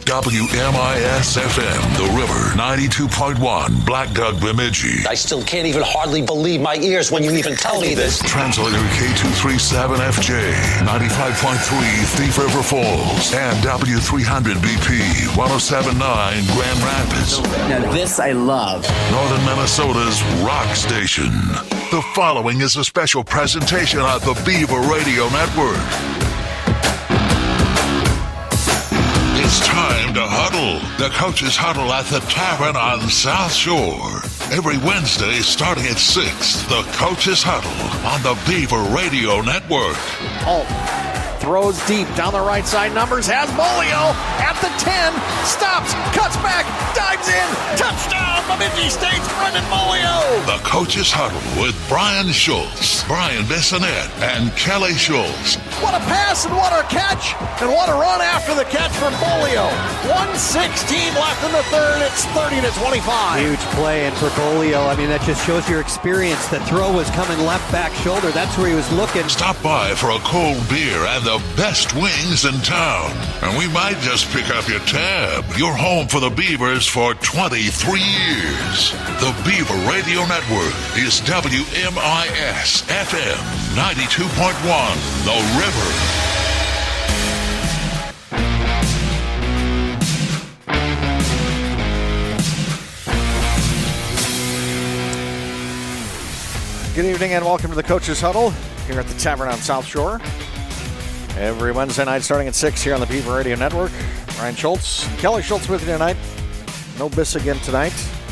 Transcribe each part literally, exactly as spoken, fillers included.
W M I S F M, The River, ninety-two point one, Black Duck, Bemidji. I still can't even hardly believe my ears when you even tell me this. Translator K two thirty-seven F J, ninety-five point three, Thief River Falls, and W three hundred B P, one oh seven point nine, Grand Rapids. Now this I love. Northern Minnesota's rock station. The following is a special presentation of the Beaver Radio Network. It's time to huddle. The Coach's Huddle at the Tavern on South Shore. Every Wednesday starting at six, the Coach's Huddle on the Beaver Radio Network. Oh, throws deep down the right side. Numbers has Bolio at the ten. Stops, cuts back, dives in. Touchdown, Bemidji State's Brendan Bolio. The Coach's Huddle with Brian Schultz, Brian Bissonette, and Kelly Schultz. What a pass and what a catch, and what a run after the catch from Bolio. one sixteen left in the third. It's thirty to twenty-five. Huge play, and for Bolio, I mean, that just shows your experience. The throw was coming left back shoulder. That's where he was looking. Stop by for a cold beer and the best wings in town. And we might just pick up your tab. You're home for the Beavers for twenty-three years. The Beaver Radio Network is W M I S F M ninety-two point one, The River. Good evening and welcome to the Coach's Huddle here at the Tavern on South Shore. Every Wednesday night starting at six here on the Beaver Radio Network. Ryan Schultz, Kelly Schultz with you tonight. No Biss again tonight.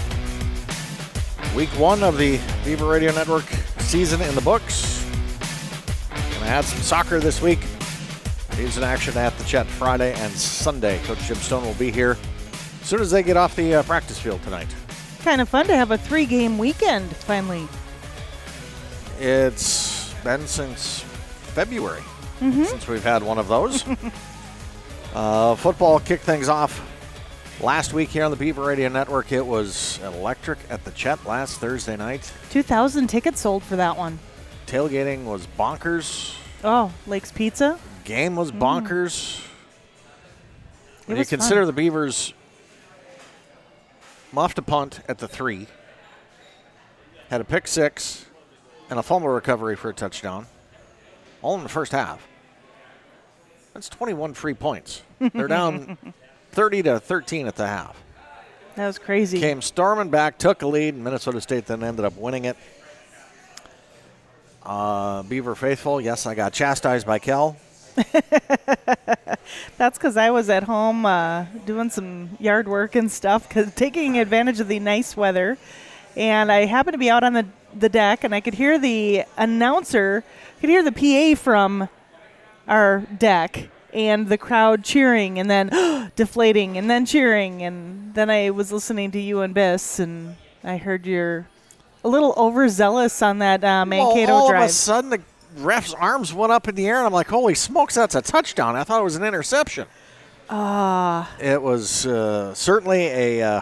Week one of the Beaver Radio Network season in the books. Gonna have some soccer this week. He's in action at the Chet Friday and Sunday. Coach Jim Stone will be here as soon as they get off the uh, practice field tonight. Kind of fun to have a three-game weekend finally. It's been since February mm-hmm. since we've had one of those. uh, football kicked things off last week here on the Beaver Radio Network. It was electric at the Chet last Thursday night. two thousand tickets sold for that one. Tailgating was bonkers. Oh, Lake's Pizza. Game was bonkers. Mm. When you consider fun. the Beavers muffed a punt at the three, had a pick six, and a fumble recovery for a touchdown, all in the first half. That's twenty-one free points. They're down thirty to thirteen at the half. That was crazy. Came storming back, took a lead, and Minnesota State then ended up winning it. Uh, Beaver faithful, yes, I got chastised by Kel. That's because I was at home uh, doing some yard work and stuff, cause taking advantage of the nice weather. And I happened to be out on the, the deck, and I could hear the announcer, I could hear the P A from our deck, and the crowd cheering, and then deflating, and then cheering. And then I was listening to you and Biss, and I heard you're a little overzealous on that uh, Mankato well, all drive. All of a sudden, the ref's arms went up in the air, and I'm like, holy smokes, that's a touchdown. I thought it was an interception. Ah. Uh, it was uh, certainly a uh,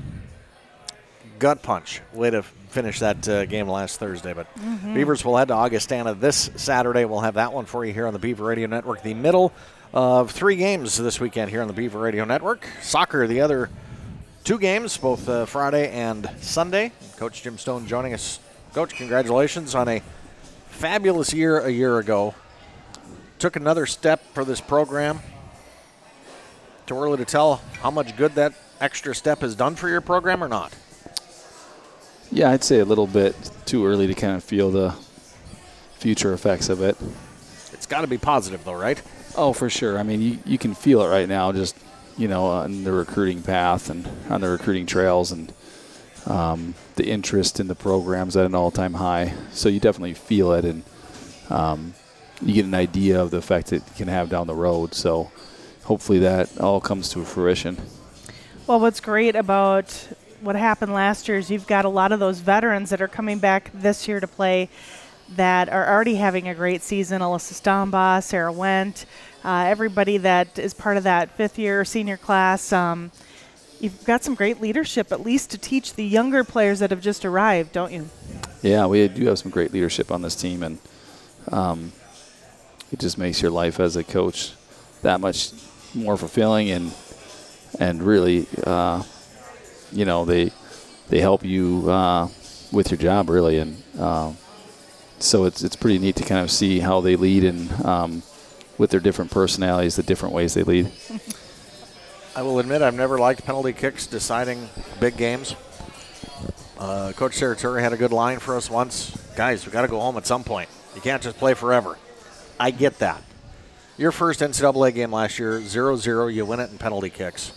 gut punch way to finish that uh, game last Thursday. But mm-hmm. Beavers will head to Augustana this Saturday. We'll have that one for you here on the Beaver Radio Network. The middle of three games this weekend here on the Beaver Radio Network. Soccer, the other two games, both uh, Friday and Sunday. Coach Jim Stone joining us. Coach, congratulations on a fabulous year a year ago. Took another step for this program. Too early to tell how much good that extra step has done for your program or not? Yeah, I'd say a little bit too early to kind of feel the future effects of it. It's got to be positive, though, right? Oh, for sure. I mean, you, you can feel it right now just, you know, on the recruiting path and on the recruiting trails, and um, the interest in the program's at an all-time high. So you definitely feel it, and um, you get an idea of the effect it can have down the road. So hopefully that all comes to fruition. Well, what's great about what happened last year is you've got a lot of those veterans that are coming back this year to play that are already having a great season. Alyssa Stombaugh, Sarah Wendt, uh, everybody that is part of that fifth year senior class. Um, you've got some great leadership, at least to teach the younger players that have just arrived, don't you? Yeah, we do have some great leadership on this team, and um, it just makes your life as a coach that much more fulfilling. And and really, uh, you know, they they help you uh, with your job really, and uh, so it's it's pretty neat to kind of see how they lead and um, with their different personalities, the different ways they lead. I will admit I've never liked penalty kicks deciding big games. Uh, Coach Saratori had a good line for us once. Guys, we got to go home at some point. You can't just play forever. I get that. Your first N C double A game last year, zero zero, you win it in penalty kicks.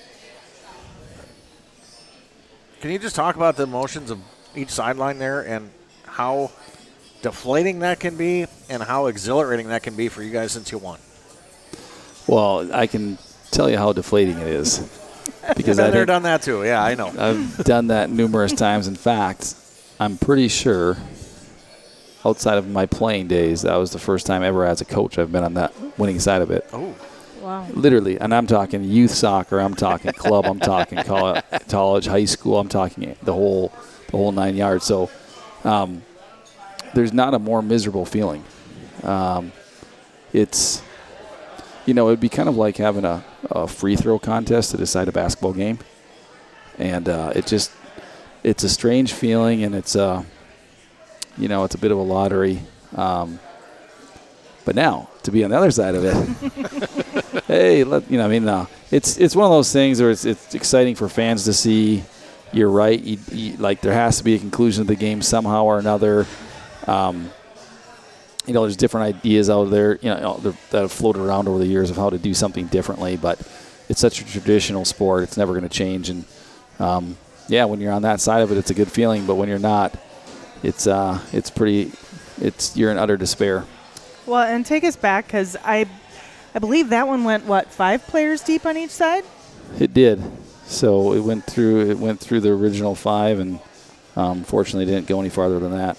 Can you just talk about the emotions of each sideline there and how deflating that can be and how exhilarating that can be for you guys since you won? Well, I can tell you how deflating it is. Because I've I've never done that too. Yeah, I know. I've done that numerous times. In fact, I'm pretty sure outside of my playing days, that was the first time ever as a coach I've been on that winning side of it. Oh, Wow. Literally, and I'm talking youth soccer, I'm talking club, I'm talking college, college, high school, I'm talking the whole the whole nine yards. So um, there's not a more miserable feeling. Um, it's, you know, it would be kind of like having a, a free throw contest to decide a basketball game. And uh, it just, it's a strange feeling, and it's a, you know, it's a bit of a lottery. Um, but now, to be on the other side of it, hey, let, you know, I mean, uh, it's it's one of those things where it's, it's exciting for fans to see. You're right. You, you, like, there has to be a conclusion of the game somehow or another. Um, you know, there's different ideas out there, you know, that have floated around over the years of how to do something differently, but it's such a traditional sport. It's never going to change. And, um, yeah, when you're on that side of it, it's a good feeling, but when you're not, it's uh, it's pretty, it's you're in utter despair. Well, and take us back, because I, I believe that one went, what, five players deep on each side? It did. So it went through it went through the original five, and um, fortunately didn't go any farther than that.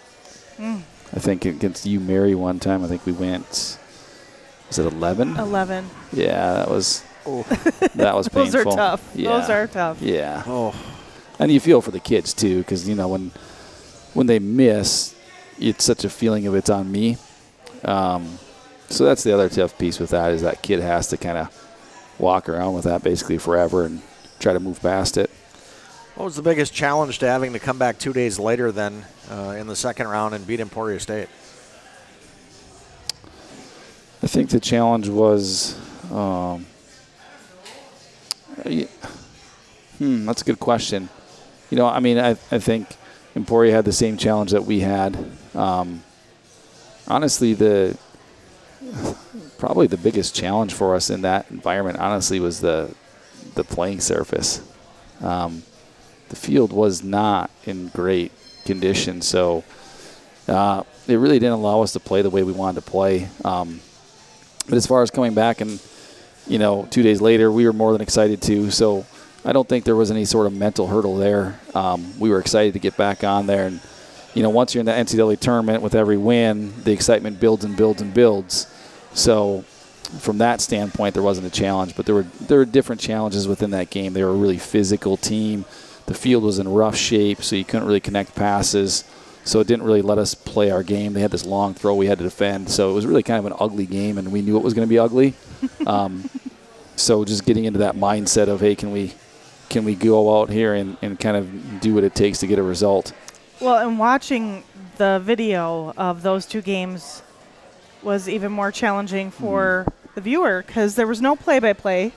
Mm. I think against U Mary one time, I think we went, was it eleven? eleven. Yeah, that was oh, that was Those painful. are tough. Yeah. Those are tough. Yeah. Oh. And you feel for the kids, too, because, you know, when when they miss, it's such a feeling of it's on me. Um, so that's the other tough piece with that, is that kid has to kind of walk around with that basically forever and try to move past it. What was the biggest challenge to having to come back two days later then uh, in the second round and beat Emporia State? I think the challenge was, um, yeah, hmm, that's a good question. You know, I mean, I, I think Emporia had the same challenge that we had. Um, honestly, the probably the biggest challenge for us in that environment, honestly, was the the playing surface. Um, the field was not in great condition, so uh, it really didn't allow us to play the way we wanted to play. Um, but as far as coming back and, you know, two days later, we were more than excited to. So I don't think there was any sort of mental hurdle there. Um, we were excited to get back on there. And, you know, once you're in the N C double A tournament with every win, the excitement builds and builds and builds. So from that standpoint, there wasn't a challenge. But there were there were different challenges within that game. They were a really physical team. The field was in rough shape, so you couldn't really connect passes. So it didn't really let us play our game. They had this long throw we had to defend. So it was really kind of an ugly game, and we knew it was going to be ugly. Um, so just getting into that mindset of, hey, can we can we go out here and, and kind of do what it takes to get a result? Well, and watching the video of those two games was even more challenging for mm. the viewer, because there was no play-by-play.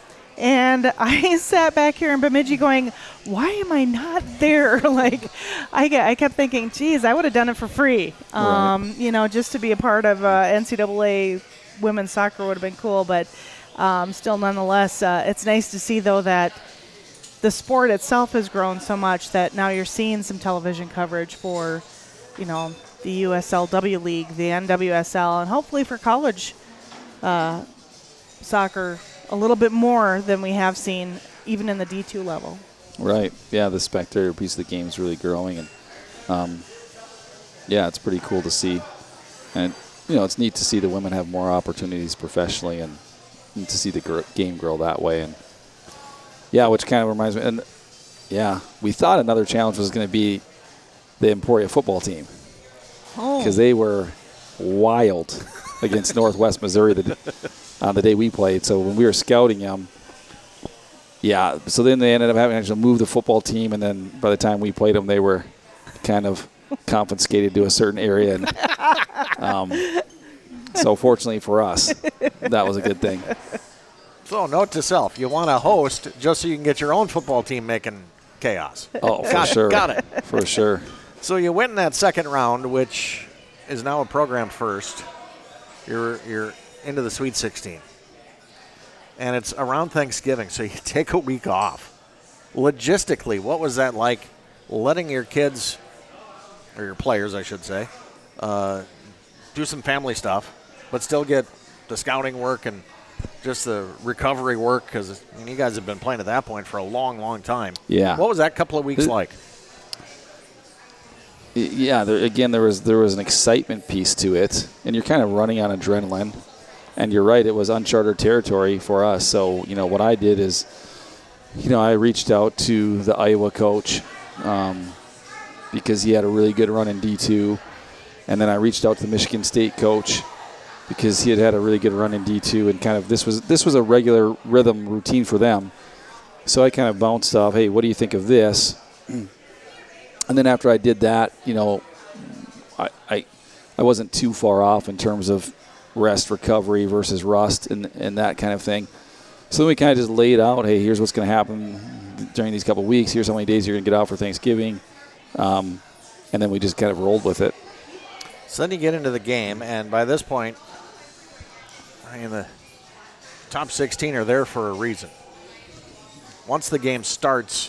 And I sat back here in Bemidji going, why am I not there? like, I, I kept thinking, geez, I would have done it for free. Um, right. You know, just to be a part of uh, N C double A women's soccer would have been cool. But um, still, nonetheless, uh, it's nice to see, though, that the sport itself has grown so much that now you're seeing some television coverage for, you know, the U S L W League, the N W S L, and hopefully for college uh, soccer a little bit more than we have seen even in the D two level. Right. Yeah, the spectator piece of the game is really growing. And, um, yeah, it's pretty cool to see. And, you know, it's neat to see the women have more opportunities professionally and, and to see the gr- game grow that way. And, yeah, which kind of reminds me. And, yeah, we thought another challenge was going to be the Emporia football team. Because oh. they were wild against Northwest Missouri the, on the day we played. So when we were scouting them, Yeah, so then they ended up having to actually move the football team, and then by the time we played them, they were kind of confiscated to a certain area. And um, so fortunately for us, that was a good thing. So note to self, you want to host just so you can get your own football team making chaos. Oh, for got sure. It, got it. For sure. So you win that second round, which is now a program first. You're you're into the Sweet sixteen. And it's around Thanksgiving, so you take a week off. Logistically, what was that like, letting your kids, or your players, I should say, uh, do some family stuff, but still get the scouting work and just the recovery work? Because I mean, you guys have been playing at that point for a long, long time. Yeah. What was that couple of weeks it, like? Yeah, there, again, there was there was an excitement piece to it, and you're kind of running on adrenaline. And you're right, it was uncharted territory for us. So, you know, what I did is, you know, I reached out to the Iowa coach um, because he had a really good run in D two. And then I reached out to the Michigan State coach because he had had a really good run in D two. And kind of this was this was a regular rhythm routine for them. So I kind of bounced off, hey, what do you think of this? And then after I did that, you know, I I, I wasn't too far off in terms of rest recovery versus rust and, and that kind of thing. So then we kind of just laid out, hey, here's what's going to happen during these couple of weeks. Here's how many days you're going to get out for Thanksgiving. Um, and then we just kind of rolled with it. So then you get into the game, and by this point, I mean, the top sixteen are there for a reason. Once the game starts,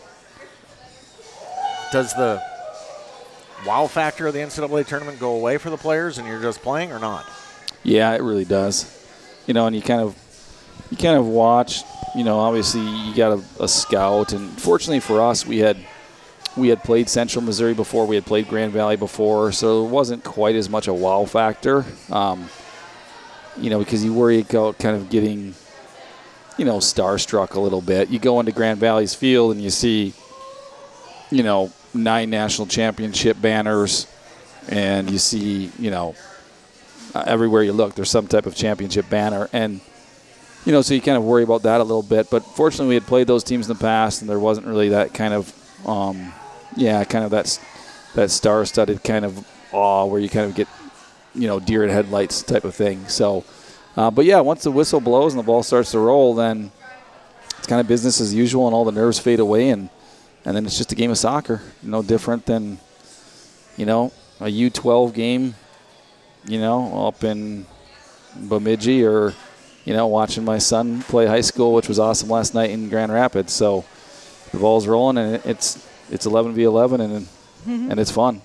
does the wow factor of the N C double A tournament go away for the players and you're just playing or not? Yeah, it really does. You know, and you kind of you kind of watch, you know, obviously you got a, a scout, and fortunately for us, we had we had played Central Missouri before, we had played Grand Valley before, so it wasn't quite as much a wow factor. Um, you know, because you worry about kind of getting, you know, starstruck a little bit. You go into Grand Valley's field and you see, you know, nine national championship banners, and you see, you know, Uh, everywhere you look, there's some type of championship banner. And, you know, so you kind of worry about that a little bit. But fortunately, we had played those teams in the past, and there wasn't really that kind of, um, yeah, kind of that, that star-studded kind of awe where you kind of get, you know, deer in headlights type of thing. So, uh, but, yeah, once the whistle blows and the ball starts to roll, then it's kind of business as usual, and all the nerves fade away, and, and then it's just a game of soccer. No different than, you know, a U twelve game, you know, up in Bemidji, or, you know, watching my son play high school, which was awesome last night in Grand Rapids. So the ball's rolling, and it's it's eleven v eleven, and mm-hmm. and it's fun.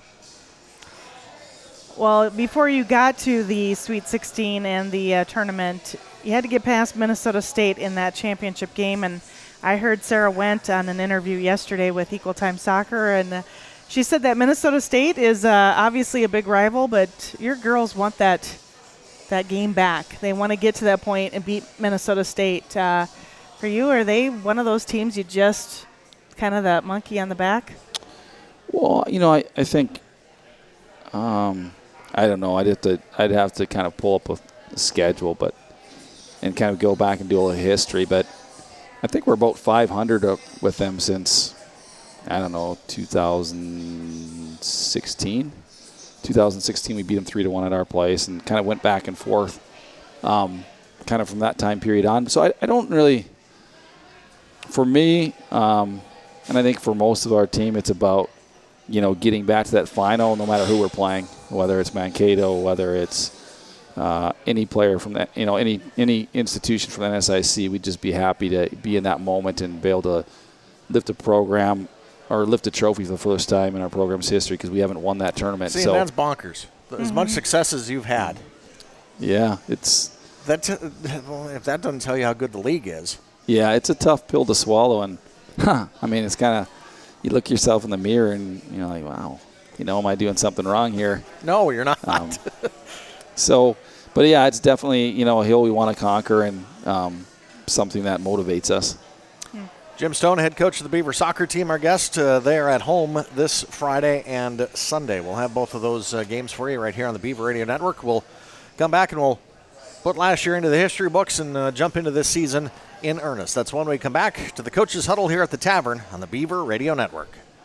Well, before you got to the Sweet sixteen and the uh, tournament, you had to get past Minnesota State in that championship game. And I heard Sarah Wendt on an interview yesterday with Equal Time Soccer, and uh, she said that Minnesota State is uh, obviously a big rival, but your girls want that that game back. They want to get to that point and beat Minnesota State. Uh, for you, are they one of those teams you just kind of that monkey on the back? Well, you know, I, I think, um, I don't know. I'd have to I'd have to kind of pull up a, a schedule, but and kind of go back and do a little history. But I think we're about five hundred up with them since, I don't know, two thousand sixteen. two thousand sixteen, we beat them three to one at our place, and kind of went back and forth, um, kind of from that time period on. So I, I don't really, for me, um, and I think for most of our team, it's about, you know, getting back to that final, no matter who we're playing, whether it's Mankato, whether it's uh, any player from that, you know, any any institution from the N S I C. We'd just be happy to be in that moment and be able to lift a program or lift a trophy for the first time in our program's history, because we haven't won that tournament. See, so that's bonkers. As mm-hmm. much success as you've had. Yeah, it's that. T- well, if that doesn't tell you how good the league is. Yeah, it's a tough pill to swallow, and huh, I mean, it's kind of, you look yourself in the mirror and you're like, wow, you know, am I doing something wrong here? No, you're not. Um, so, but yeah, it's definitely, you know, a hill we want to conquer, and um, something that motivates us. Jim Stone, head coach of the Beaver soccer team, our guest. Uh, they are at home this Friday and Sunday. We'll have both of those uh, games for you right here on the Beaver Radio Network. We'll come back and we'll put last year into the history books and uh, jump into this season in earnest. That's when we come back to the Coach's Huddle here at the Tavern on the Beaver Radio Network.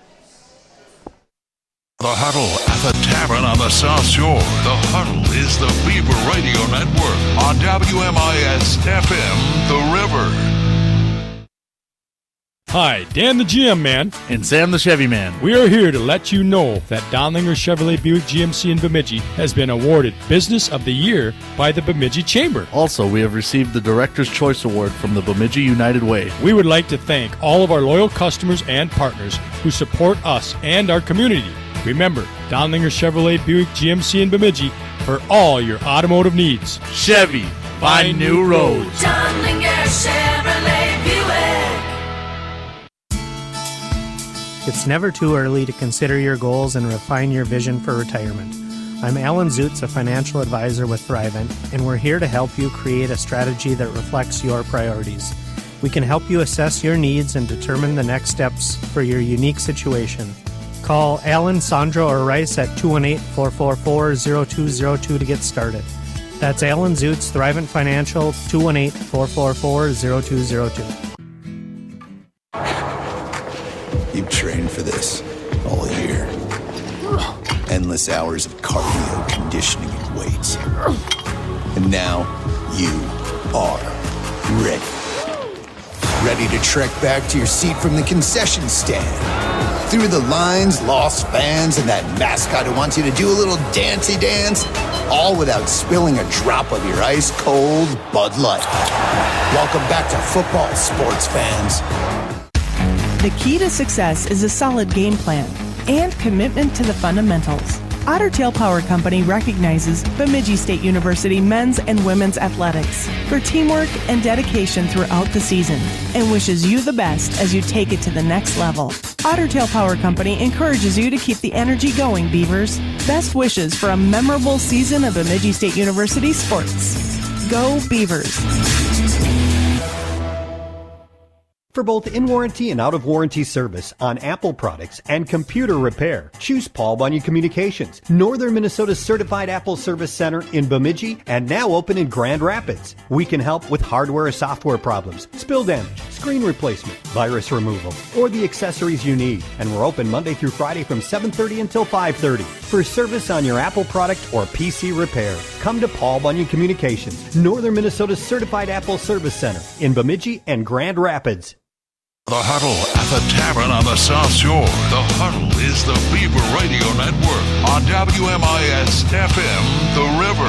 The Huddle at the Tavern on the South Shore. The Huddle is the Beaver Radio Network on W M I S F M, The River. Hi, Dan the G M Man. And Sam the Chevy Man. We are here to let you know that Donlinger Chevrolet Buick G M C in Bemidji has been awarded Business of the Year by the Bemidji Chamber. Also, we have received the Director's Choice Award from the Bemidji United Way. We would like to thank all of our loyal customers and partners who support us and our community. Remember, Donlinger Chevrolet Buick G M C in Bemidji for all your automotive needs. Chevy, find new roads. Donlinger Chevrolet Buick. It's never too early to consider your goals and refine your vision for retirement. I'm Alan Zutz, a financial advisor with Thrivent, and we're here to help you create a strategy that reflects your priorities. We can help you assess your needs and determine the next steps for your unique situation. Call Alan, Sandra, or Rice at two one eight, four four four, zero two zero two to get started. That's Alan Zutz, Thrivent Financial, two one eight, four four four, zero two zero two. You've trained for this all year. Endless hours of cardio, conditioning, and weights. And now you are ready. Ready to trek back to your seat from the concession stand. Through the lines, lost fans, and that mascot who wants you to do a little dancey dance, all without spilling a drop of your ice-cold Bud Light. Welcome back to football, sports fans. The key to success is a solid game plan and commitment to the fundamentals. Otter Tail Power Company recognizes Bemidji State University men's and women's athletics for teamwork and dedication throughout the season and wishes you the best as you take it to the next level. Otter Tail Power Company encourages you to keep the energy going, Beavers. Best wishes for a memorable season of Bemidji State University sports. Go Beavers! For both in-warranty and out-of-warranty service on Apple products and computer repair, choose Paul Bunyan Communications, Northern Minnesota's certified Apple Service Center in Bemidji and now open in Grand Rapids. We can help with hardware or software problems, spill damage, screen replacement, virus removal, or the accessories you need. And we're open Monday through Friday from seven thirty until five thirty. For service on your Apple product or P C repair, come to Paul Bunyan Communications, Northern Minnesota's certified Apple Service Center in Bemidji and Grand Rapids. The Huddle at the Tavern on the South Shore. The Huddle is the Beaver Radio Network on W M I S F M, The River.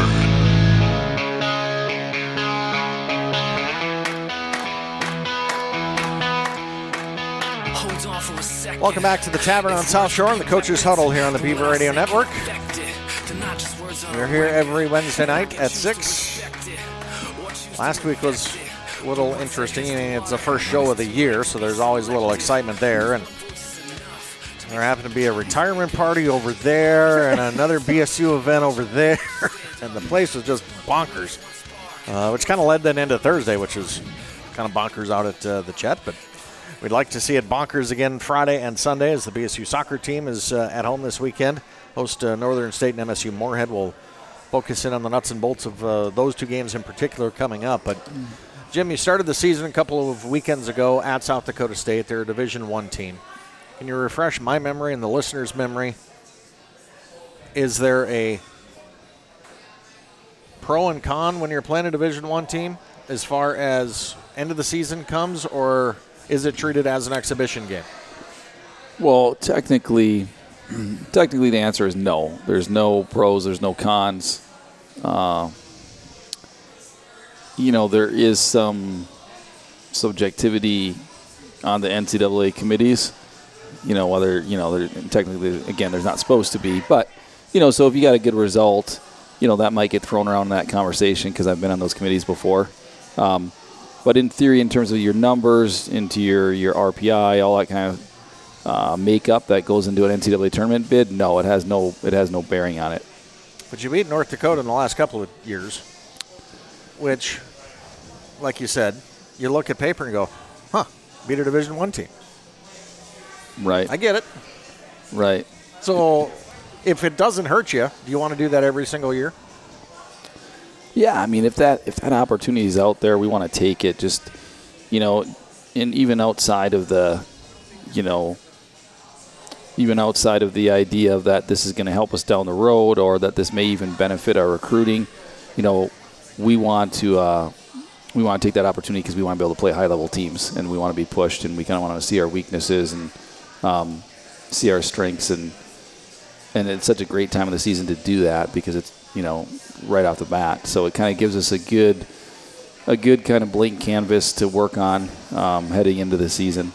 Welcome back to the Tavern on South Shore and the Coach's Huddle here on the Beaver Radio Network. We're here every Wednesday night at six. Last week was a little interesting. I mean, it's the first show of the year, so there's always a little excitement there. And there happened to be a retirement party over there and another B S U event over there. And the place was just bonkers, uh, which kind of led then into Thursday, which was kind of bonkers out at uh, the Chet. But we'd like to see it bonkers again Friday and Sunday as the B S U soccer team is uh, at home this weekend. Host uh, Northern State and M S U Moorhead. Will focus in on the nuts and bolts of uh, those two games in particular coming up. But Jim, you started the season a couple of weekends ago at South Dakota State. They're a Division One team. Can you refresh my memory and the listeners' memory? Is there a pro and con when you're playing a Division One team as far as end of the season comes, or is it treated as an exhibition game? Well, technically, technically the answer is no. There's no pros, there's no cons. Uh, you know, there is some subjectivity on the N C double A committees. You know, whether, you know, technically, again, there's not supposed to be. But, you know, so if you got a good result, you know, that might get thrown around in that conversation because I've been on those committees before. Um, but in theory, in terms of your numbers, into your, your R P I, all that kind of uh, makeup that goes into an N C double A tournament bid, no, it has no it has no bearing on it. But you beat North Dakota in the last couple of years, which, like you said, you look at paper and go, huh, beat a Division One team. Right. I get it. Right. So if it doesn't hurt you, do you want to do that every single year? Yeah, I mean, if that if that opportunity is out there, we want to take it. Just, you know, and even outside of the, you know, even outside of the idea of that this is going to help us down the road or that this may even benefit our recruiting, you know, we want to uh, we want to take that opportunity because we want to be able to play high-level teams and we want to be pushed and we kind of want to see our weaknesses and um, see our strengths and and it's such a great time of the season to do that because it's, you know, right off the bat. So it kind of gives us a good, a good kind of blank canvas to work on um, heading into the season.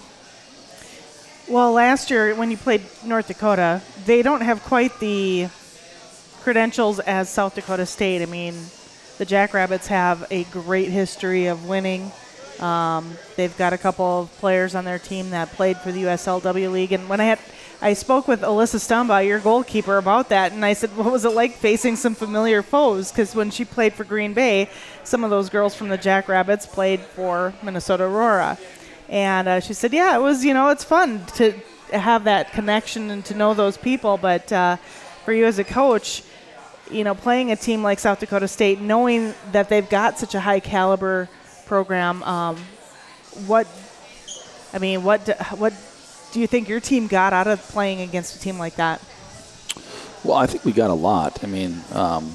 Well, last year when you played North Dakota, they don't have quite the credentials as South Dakota State. I mean, the Jackrabbits have a great history of winning. Um, they've got a couple of players on their team that played for the U S L W League. And when I had, I spoke with Alyssa Stumba, your goalkeeper, about that, and I said, what was it like facing some familiar foes? Because when she played for Green Bay, some of those girls from the Jackrabbits played for Minnesota Aurora. And uh, she said, yeah, it was, you know, it's fun to have that connection and to know those people. But uh, for you as a coach, you know, playing a team like South Dakota State, knowing that they've got such a high caliber program, um, what, I mean, what, what do you think your team got out of playing against a team like that? Well, I think we got a lot. I mean, um,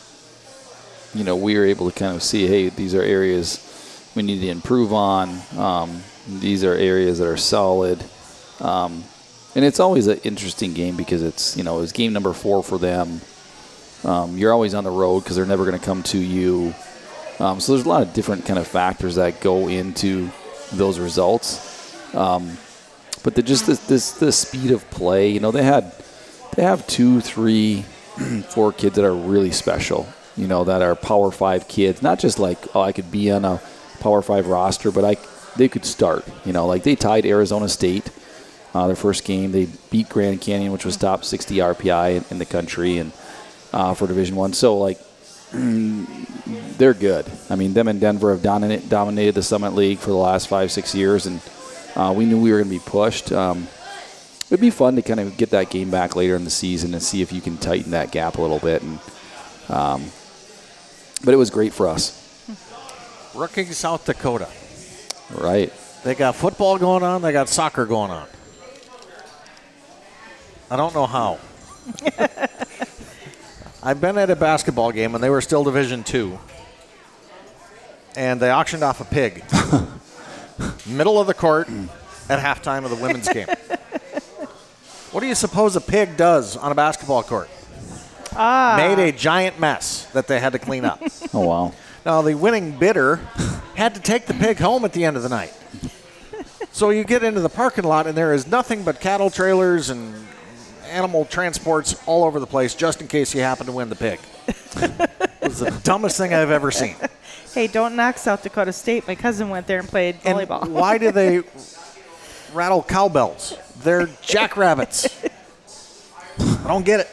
you know, we were able to kind of see, hey, these are areas we need to improve on. Um, these are areas that are solid. Um, and it's always an interesting game because it's, you know, it's game number four for them. Um, you're always on the road because they're never going to come to you. Um, so there's a lot of different kind of factors that go into those results. Um, but the, just this, this the speed of play, you know, they had they have two, three, four kids that are really special, you know, that are Power Five kids. Not just like, oh, I could be on a Power Five roster, but I they could start. You know, like they tied Arizona State uh, their first game. They beat Grand Canyon, which was top sixty R P I in, in the country, and uh, for Division One. So like. They're good. I mean, them and Denver have dominate, dominated the Summit League for the last five, six years, and uh, we knew we were going to be pushed. Um, it'd be fun to kind of get that game back later in the season and see if you can tighten that gap a little bit. And um, but it was great for us. Rookie South Dakota. Right. They got football going on. They got soccer going on. I don't know how. I've been at a basketball game when they were still Division Two, and they auctioned off a pig, middle of the court, at halftime of the women's game. What do you suppose a pig does on a basketball court? Ah. Made a giant mess that they had to clean up. Oh, wow. Now, the winning bidder had to take the pig home at the end of the night. So you get into the parking lot, and there is nothing but cattle trailers and animal transports all over the place just in case you happen to win the pig. It was the dumbest thing I've ever seen. Hey, don't knock South Dakota State. My cousin went there and played volleyball. And why do they rattle cowbells? They're jackrabbits. I don't get it.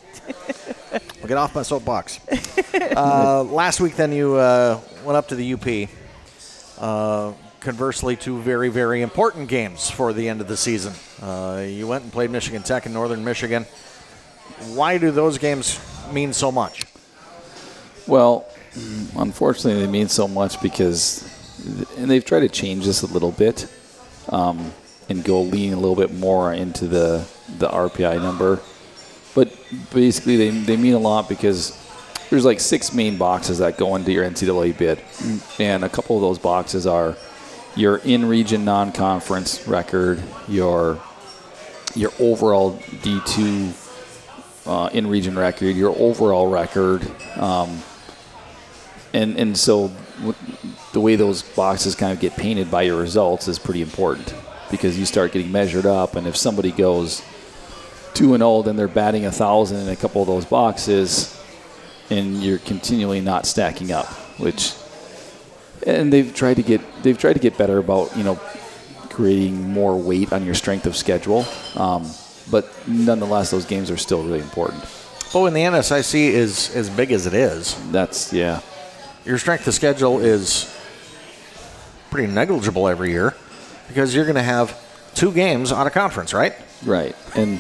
I'll get off my soapbox. Uh, last week, then, you uh, went up to the U P. Uh, conversely, two very, very important games for the end of the season. Uh, you went and played Michigan Tech in Northern Michigan. Why do those games mean so much? Well, unfortunately, they mean so much because, and they've tried to change this a little bit um, and go lean a little bit more into the, the R P I number. But basically, they, they mean a lot because there's like six main boxes that go into your N C double A bid. And a couple of those boxes are your in-region non-conference record, your your overall D two uh, in-region record, your overall record, um, and and so w- the way those boxes kind of get painted by your results is pretty important because you start getting measured up, and if somebody goes two and zero, then they're batting a thousand in a couple of those boxes, and you're continually not stacking up, which. And they've tried to get they've tried to get better about, you know, creating more weight on your strength of schedule. Um, but nonetheless, those games are still really important. But when the N S I C is as big as it is, that's yeah. Your strength of schedule is pretty negligible every year because you're going to have two games out of conference, right? Right. And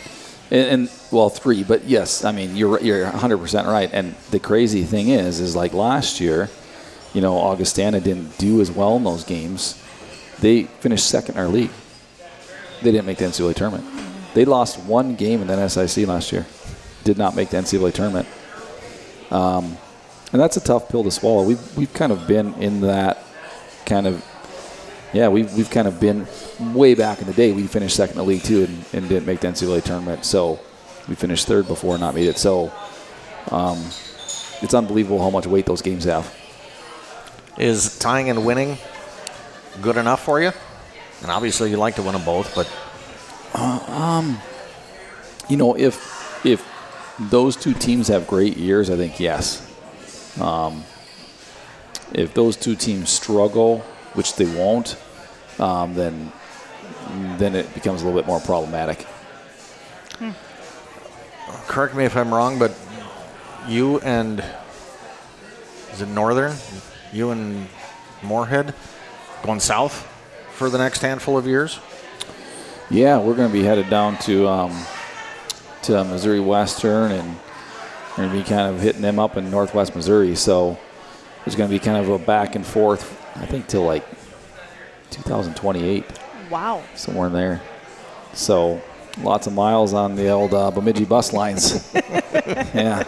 And, and well, three, but yes, I mean you're you're one hundred percent right. And the crazy thing is, is like last year, you know, Augustana didn't do as well in those games. They finished second in our league. They didn't make the N C double A tournament. They lost one game in the N S I C last year. Did not make the N C double A tournament. Um, and that's a tough pill to swallow. We've we've kind of been in that kind of. Yeah, we've, we've kind of been way back in the day. We finished second in the league, too, and, and didn't make the N C double A tournament. So we finished third before and not made it. So um, it's unbelievable how much weight those games have. Is tying and winning good enough for you? And obviously you like to win them both, but... Uh, um, you know, if if those two teams have great years, I think yes. Um, if those two teams struggle, which they won't, um, then then it becomes a little bit more problematic. Hmm. Correct me if I'm wrong, but you and, is it Northern? You and Moorhead going south for the next handful of years? Yeah, we're going to be headed down to um, to Missouri Western, and we're going to be kind of hitting them up in Northwest Missouri. So there's going to be kind of a back and forth, I think, till like two thousand twenty-eight. Wow. Somewhere in there. So lots of miles on the old uh, Bemidji bus lines. Yeah.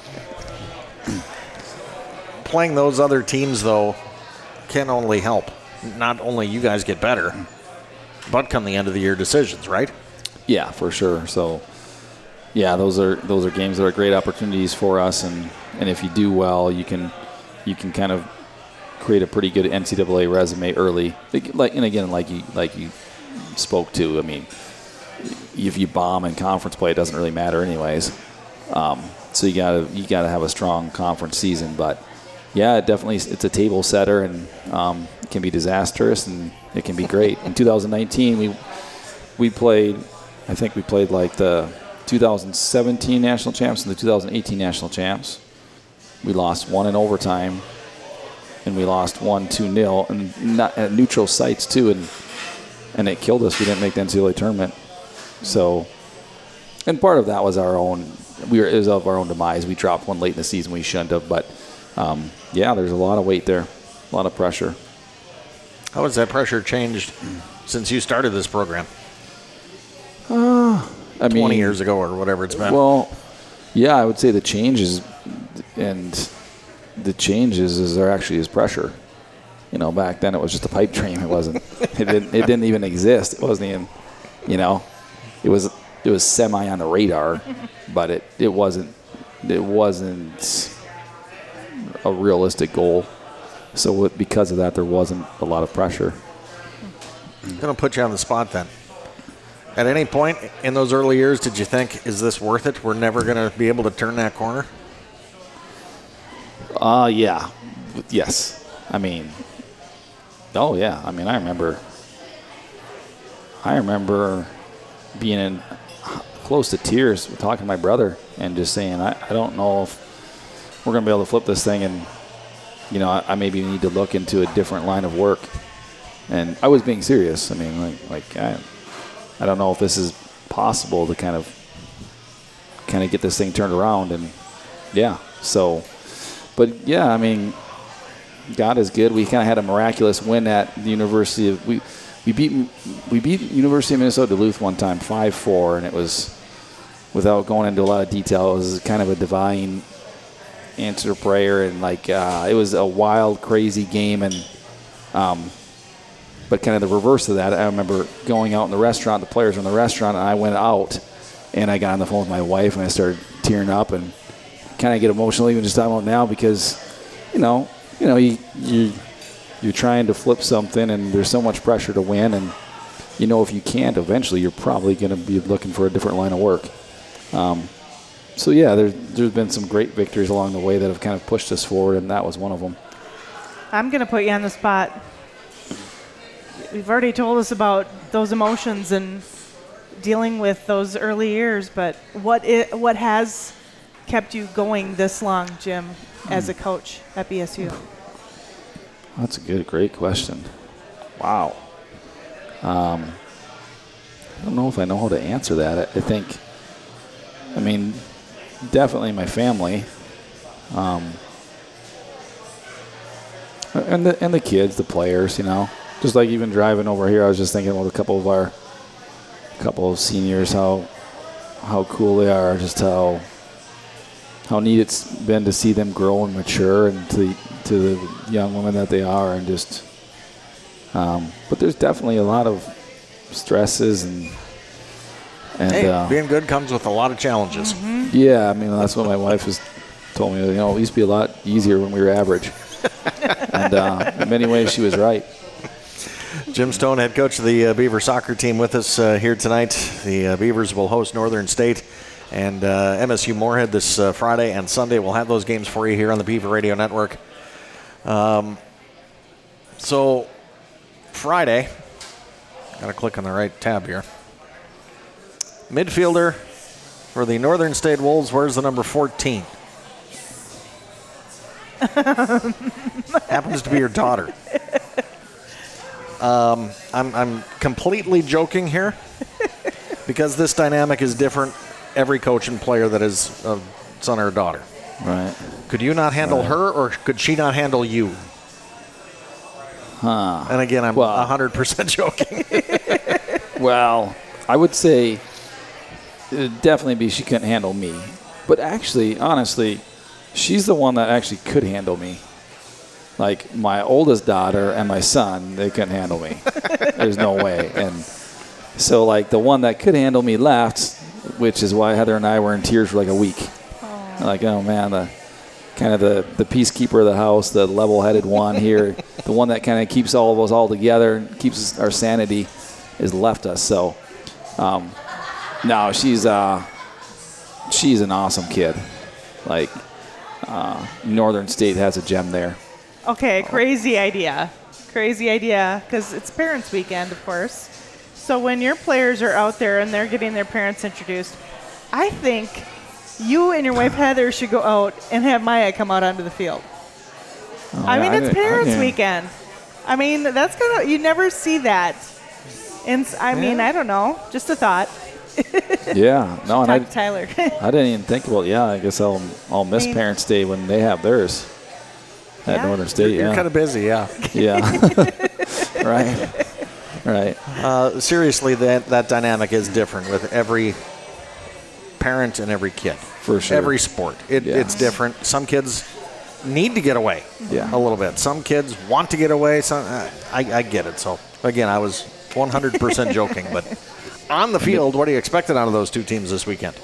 Playing those other teams, though, can only help. Not only you guys get better, but come the end of the year decisions, right? Yeah, for sure. So, yeah, those are those are games that are great opportunities for us, and, and if you do well, you can you can kind of create a pretty good N C double A resume early. Like, and again, like you like you spoke to, I mean, if you bomb in conference play, it doesn't really matter anyways. Um, so you gotta you gotta have a strong conference season. But yeah, it definitely it's a table setter, and um, it can be disastrous and it can be great. In two thousand nineteen, we we played, I think we played like the two thousand seventeen national champs and the two thousand eighteen national champs. We lost one in overtime. And we lost one two nil, and not at neutral sites too, and and it killed us. We didn't make the N C double A tournament. So, and part of that was our own. We were it was of our own demise. We dropped one late in the season we shouldn't have. But um, yeah, there's a lot of weight there, a lot of pressure. How has that pressure changed since you started this program? Uh, I mean, twenty years ago or whatever it's been. Well, yeah, I would say the changes and. The changes is there actually is pressure. You know, back then it was just a pipe dream. It wasn't. It didn't. It didn't even exist. It wasn't even. You know, it was. It was semi on the radar, but it. It wasn't. It wasn't a realistic goal. So with, because of that, there wasn't a lot of pressure. I'm gonna put you on the spot then. At any point in those early years, did you think, is this worth it? We're never gonna be able to turn that corner. Uh, yeah. Yes. I mean, oh, yeah. I mean, I remember, I remember being in close to tears talking to my brother and just saying, I, I don't know if we're going to be able to flip this thing, and, you know, I, I maybe need to look into a different line of work. And I was being serious. I mean, like, like I, I don't know if this is possible to kind of, kind of get this thing turned around. And, yeah, so... But, yeah, I mean, God is good. We kind of had a miraculous win at the University of we we beat we beat University of Minnesota Duluth one time five four, and it was, without going into a lot of detail, it was kind of a divine answer prayer, and like uh, it was a wild, crazy game. And um, but kind of the reverse of that, I remember going out in the restaurant. The players were in the restaurant, and I went out, and I got on the phone with my wife, and I started tearing up and. Kind of get emotional even just talking about now because, you know, you know, you you you're trying to flip something and there's so much pressure to win, and you know if you can't, eventually you're probably going to be looking for a different line of work. Um, so yeah, there's there's been some great victories along the way that have kind of pushed us forward, and that was one of them. I'm going to put you on the spot. We've already told us about those emotions and dealing with those early years, but what it, what has kept you going this long, Jim, as a coach at B S U? That's a good, great question. Wow. Um, I don't know if I know how to answer that. I, I think I mean, definitely my family. Um, and the and the kids, the players, you know. Just like even driving over here, I was just thinking about a couple of our couple of seniors, how how cool they are, just how how neat it's been to see them grow and mature, and to to the young women that they are, and just. Um, but there's definitely a lot of stresses and and hey, uh, being good comes with a lot of challenges. Mm-hmm. Yeah, I mean that's what my wife has told me. You know, it used to be a lot easier when we were average, and uh, in many ways she was right. Jim Stone, head coach of the uh, Beaver soccer team, with us uh, here tonight. The uh, Beavers will host Northern State and uh, M S U Moorhead this uh, Friday and Sunday. We'll have those games for you here on the Beaver Radio Network. Um, so Friday, got to click on the right tab here. Midfielder for the Northern State Wolves, where's the number fourteen? Happens to be your daughter. Um, I'm, I'm completely joking here because this dynamic is different. Every coach and player that is a son or a daughter. Right. Could you not handle right. her, or could she not handle you? Huh. And again, I'm well, one hundred percent joking. Well, I would say it'd definitely be she couldn't handle me. But actually, honestly, she's the one that actually could handle me. Like my oldest daughter and my son, they couldn't handle me. There's no way. And so like the one that could handle me left, which is why Heather and I were in tears for like a week. Aww. Like, oh man, the kind of the, the peacekeeper of the house, the level-headed one here, the one that kind of keeps all of us all together and keeps our sanity, has left us. So, um, no, she's uh, she's an awesome kid. Like, uh, Northern State has a gem there. Okay, crazy idea. Crazy idea, because it's Parents' Weekend, of course. So when your players are out there and they're getting their parents introduced, I think you and your wife Heather should go out and have Maya come out onto the field. Oh, I yeah, mean, I it's didn't- Parents' I didn't- Weekend. I mean, that's kind of, you never see that. And s- I mean, Yeah. I don't know, just a thought. Yeah, no, and I, Talk to Tyler. I didn't even think about. Yeah, I guess I'll I'll miss I mean- Parents' Day when they have theirs at Yeah. Northern State. You're yeah, kind of busy, yeah. yeah, right, right. Uh, seriously, that that dynamic is different with every parent and every kid. For sure. Every sport, it, Yeah. it's different. Some kids need to get away Yeah. a little bit. Some kids want to get away. Some, uh, I, I get it. So, again, I was one hundred percent joking. But on the field, what are you expecting out of those two teams this weekend?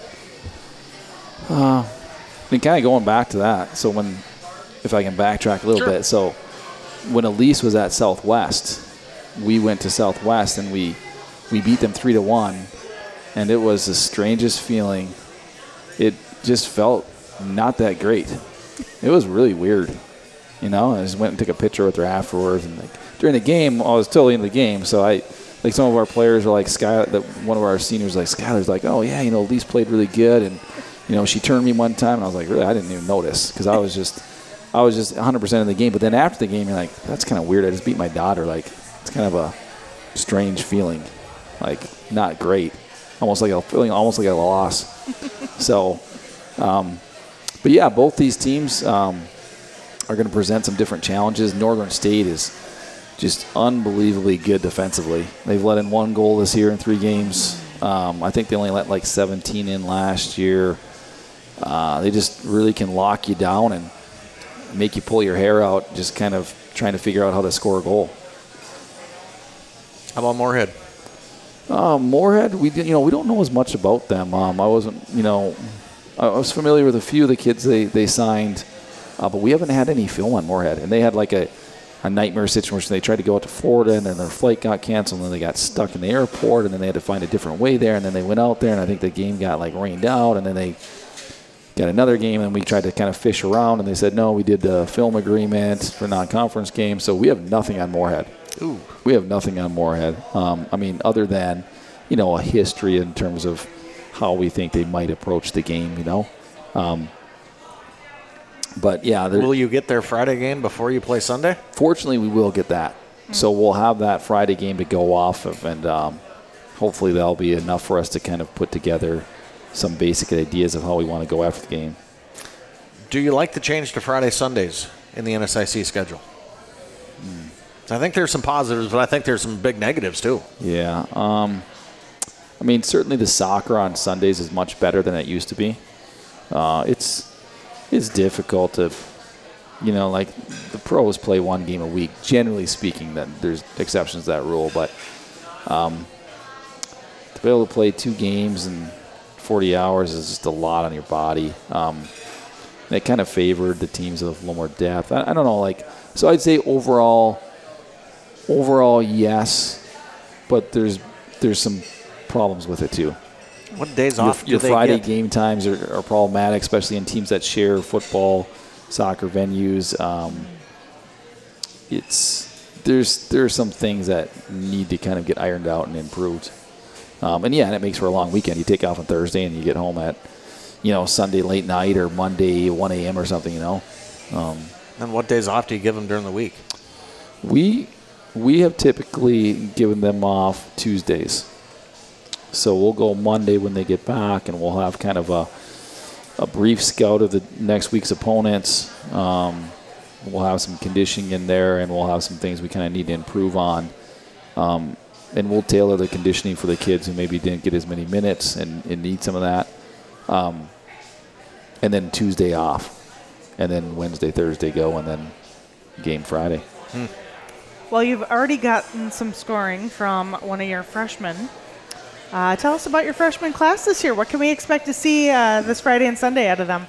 Uh, I mean, kind of going back to that. So when, if I can backtrack a little Sure. bit. So when Elise was at Southwest, we went to Southwest and we we beat them three to one, and it was the strangest feeling. It just felt not that great. It was really weird, you know. I just went and took a picture with her afterwards, and like during the game, I was totally in the game. So I, like some of our players were like Sky. That one of our seniors like Skylar's like, oh yeah, you know, Elise played really good, and you know, she turned me one time, and I was like, really, I didn't even notice because I was just, I was just one hundred percent in the game. But then after the game, you're like, that's kind of weird. I just beat my daughter. Like, it's kind of a strange feeling, like not great, almost like a feeling, almost like a loss. So, um, but yeah, both these teams um, are going to present some different challenges. Northern State is just unbelievably good defensively. They've let in one goal this year in three games. Um, I think they only let like seventeen in last year. Uh, they just really can lock you down and make you pull your hair out, just kind of trying to figure out how to score a goal. How about Moorhead? Uh, Moorhead, we you know we don't know as much about them. Um, I wasn't you know I was familiar with a few of the kids they they signed, uh, but we haven't had any film on Moorhead. And they had like a, a nightmare situation. They tried to go out to Florida, and then their flight got canceled, and then they got stuck in the airport, and then they had to find a different way there. And then they went out there, and I think the game got like rained out, and then they got another game, and we tried to kind of fish around, and they said no, we did the film agreement for non-conference games, so we have nothing on Moorhead. Ooh. We have nothing on Moorhead. Um, I mean, other than, you know, a history in terms of how we think they might approach the game, you know. Um, but, yeah. Will you get their Friday game before you play Sunday? Fortunately, we will get that. Mm. So we'll have that Friday game to go off of, and um, hopefully that'll be enough for us to kind of put together some basic ideas of how we want to go after the game. Do you like the change to Friday, Sundays in the N S I C schedule? Mm. I think there's some positives, but I think there's some big negatives too. Yeah. Um, I mean, certainly the soccer on Sundays is much better than it used to be. Uh, it's it's difficult to, you know, like the pros play one game a week. Generally speaking, then there's exceptions to that rule, but um, to be able to play two games in forty hours is just a lot on your body. Um, it kind of favored the teams with a little more depth. I, I don't know, like, so I'd say overall. Overall, yes, but there's there's some problems with it too. What days your, off do your they Friday get? game times are, are problematic, especially in teams that share football, soccer venues. Um, it's there's there are some things that need to kind of get ironed out and improved. Um, and yeah, and it makes for a long weekend. You take off on Thursday and you get home at, you know, Sunday late night or Monday one a.m. or something. You know. Um, and what days off do you give them during the week? We. We have typically given them off Tuesdays. So we'll go Monday when they get back, and we'll have kind of a a brief scout of the next week's opponents. Um, we'll have some conditioning in there, and we'll have some things we kind of need to improve on. Um, and we'll tailor the conditioning for the kids who maybe didn't get as many minutes and, and need some of that. Um, and then Tuesday off. And then Wednesday, Thursday go, and then game Friday. Hmm. Well, you've already gotten some scoring from one of your freshmen. Uh, tell us about your freshman class this year. What can we expect to see uh, this Friday and Sunday out of them?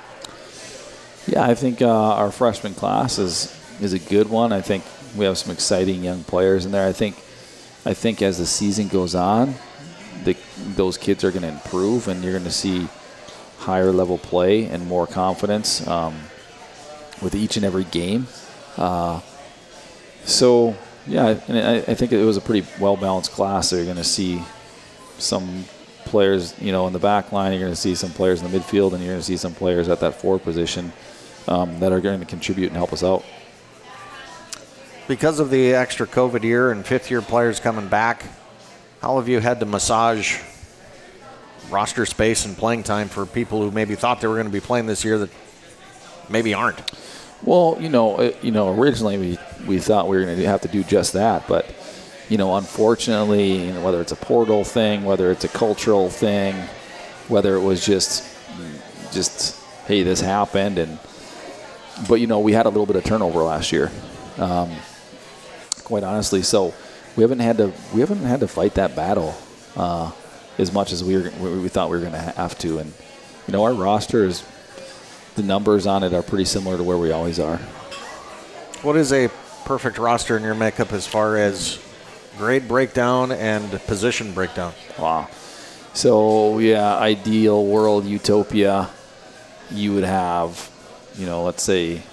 Yeah, I think uh, our freshman class is is a good one. I think we have some exciting young players in there. I think I think as the season goes on, the, those kids are going to improve, and you're going to see higher level play and more confidence um, with each and every game. Uh, So, yeah, and I, I think it was a pretty well-balanced class. So you're going to see some players, you know, in the back line. You're going to see some players in the midfield, and you're going to see some players at that forward position um, that are going to contribute and help us out. Because of the extra COVID year and fifth-year players coming back, how have you had to massage roster space and playing time for people who maybe thought they were going to be playing this year that maybe aren't? Well, you know, uh, you know, originally we, we thought we were going to have to do just that, but you know, unfortunately, you know, whether it's a portal thing, whether it's a cultural thing, whether it was just just hey, this happened, and but you know, we had a little bit of turnover last year, um, quite honestly. So we haven't had to we haven't had to fight that battle uh, as much as we were, we thought we were going to have to, and you know, our roster is. The numbers on it are pretty similar to where we always are. What is a perfect roster in your makeup as far as grade breakdown and position breakdown? Wow. So, yeah, ideal world, utopia, you would have, you know, let's say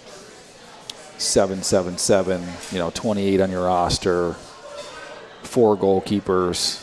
seven, seven, seven, you know, twenty-eight on your roster, four goalkeepers,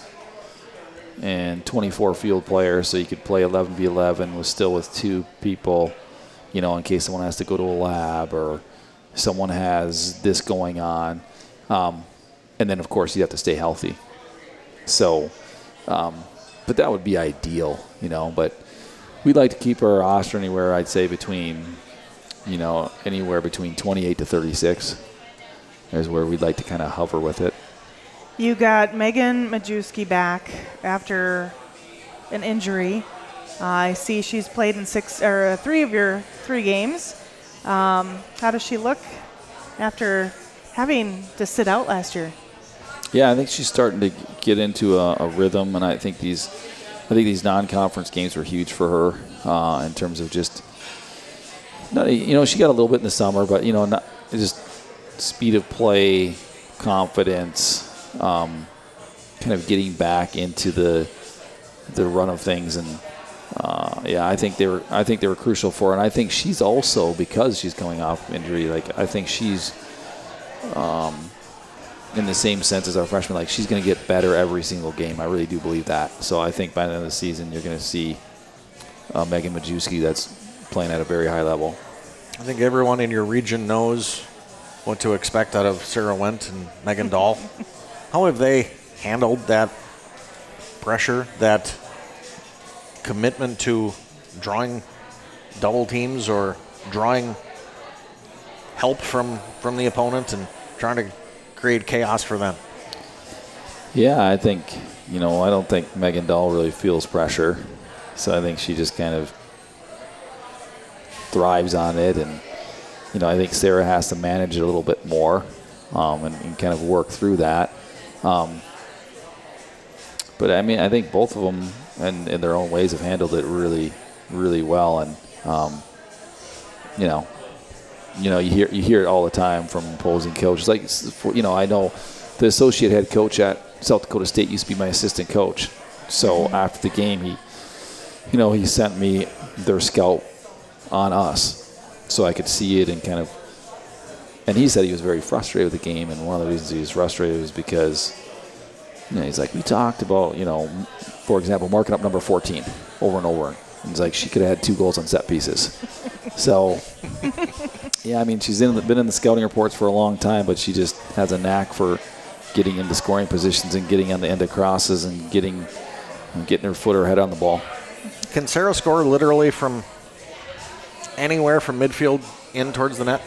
and twenty-four field players, so you could play eleven v eleven with still with two people, you know, in case someone has to go to a lab or someone has this going on. Um, and then, of course, you have to stay healthy. So, um, but that would be ideal, you know. But we'd like to keep our roster anywhere, I'd say, between, you know, anywhere between twenty-eight to thirty-six is where we'd like to kind of hover with it. You got Megan Majewski back after an injury. Uh, I see she's played in six or uh, three of your three games. Um, how does she look after having to sit out last year? Yeah, I think she's starting to get into a, a rhythm, and I think these, I think these non-conference games were huge for her uh, in terms of just, not, you know, she got a little bit in the summer, but you know, not just speed of play, confidence. Um, kind of getting back into the the run of things, and uh, yeah, I think they were I think they were crucial for her, and I think she's also, because she's coming off injury, like I think she's um, in the same sense as our freshman, like she's going to get better every single game. I really do believe that. So I think by the end of the season, you're going to see uh, Megan Majewski that's playing at a very high level. I think everyone in your region knows what to expect out of Sarah Wendt and Megan Dahl. How have they handled that pressure, that commitment to drawing double teams or drawing help from, from the opponent and trying to create chaos for them? Yeah, I think, you know, I don't think Megan Dahl really feels pressure. So I think she just kind of thrives on it. And, you know, I think Sarah has to manage it a little bit more um, and, and kind of work through that. Um, but, I mean, I think both of them and in their own ways have handled it really, really well. And, um, you know, you know, you hear you hear it all the time from opposing coaches. Like, you know, I know the associate head coach at South Dakota State used to be my assistant coach. So after the game, he, you know, he sent me their scout on us so I could see it and kind of, and he said he was very frustrated with the game. And one of the reasons he was frustrated was because, you know, he's like, we talked about, you know, for example, marking up number fourteen over and over. And he's like, she could have had two goals on set pieces. So, yeah, I mean, she's in the, been in the scouting reports for a long time, but she just has a knack for getting into scoring positions and getting on the end of crosses and getting and getting her foot or head on the ball. Can Sarah score literally from anywhere from midfield in towards the net?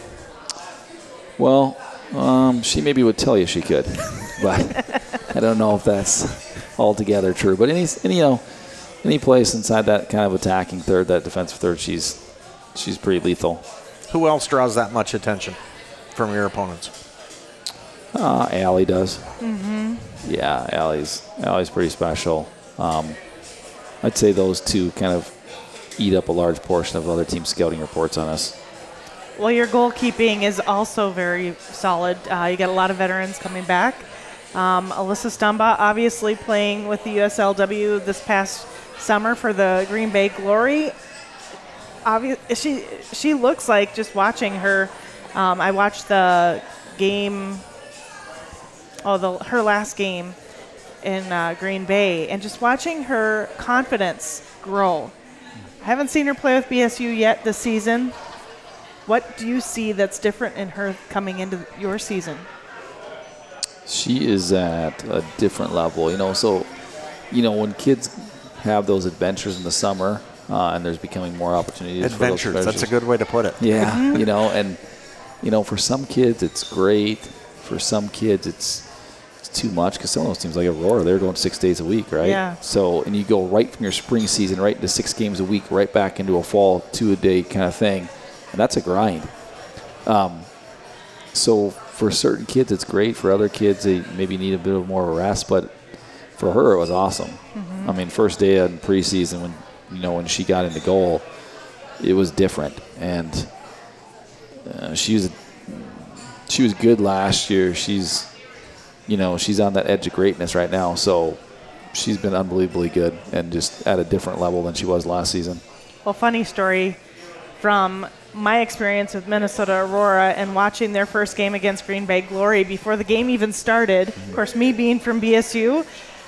Well, um, she maybe would tell you she could, but I don't know if that's altogether true. But any, any you know, any place inside that kind of attacking third, that defensive third, she's she's pretty lethal. Who else draws that much attention from your opponents? Uh, Allie does. Mm-hmm. Yeah, Allie's Allie's pretty special. Um, I'd say those two kind of eat up a large portion of other team scouting reports on us. Well, your goalkeeping is also very solid. Uh, you got a lot of veterans coming back. Um, Alyssa Stumba obviously playing with the U S L W this past summer for the Green Bay Glory. Obvious, she she looks like, just watching her, um, I watched the game, oh, the, her last game in uh, Green Bay, and just watching her confidence grow. I haven't seen her play with B S U yet this season. What do you see that's different in her coming into your season? She is at a different level, you know. So, you know, when kids have those adventures in the summer, uh, and there's becoming more opportunities. Adventures, for those that's a good way to put it. Yeah, Mm-hmm. you know, and you know, for some kids it's great. For some kids it's it's too much, because some of those teams like Aurora, they're going six days a week, right? Yeah. So, and you go right from your spring season right into six games a week, right back into a fall two a day kind of thing, and that's a grind. Um, so for certain kids it's great. For other kids they maybe need a bit of more of a rest, but for her it was awesome. Mm-hmm. I mean, first day in preseason when you know when she got into goal, it was different, and uh, she was she was good last year. She's you know she's on that edge of greatness right now. So she's been unbelievably good and just at a different level than she was last season. Well, funny story from my experience with Minnesota Aurora and watching their first game against Green Bay Glory before the game even started. Of course, me being from B S U,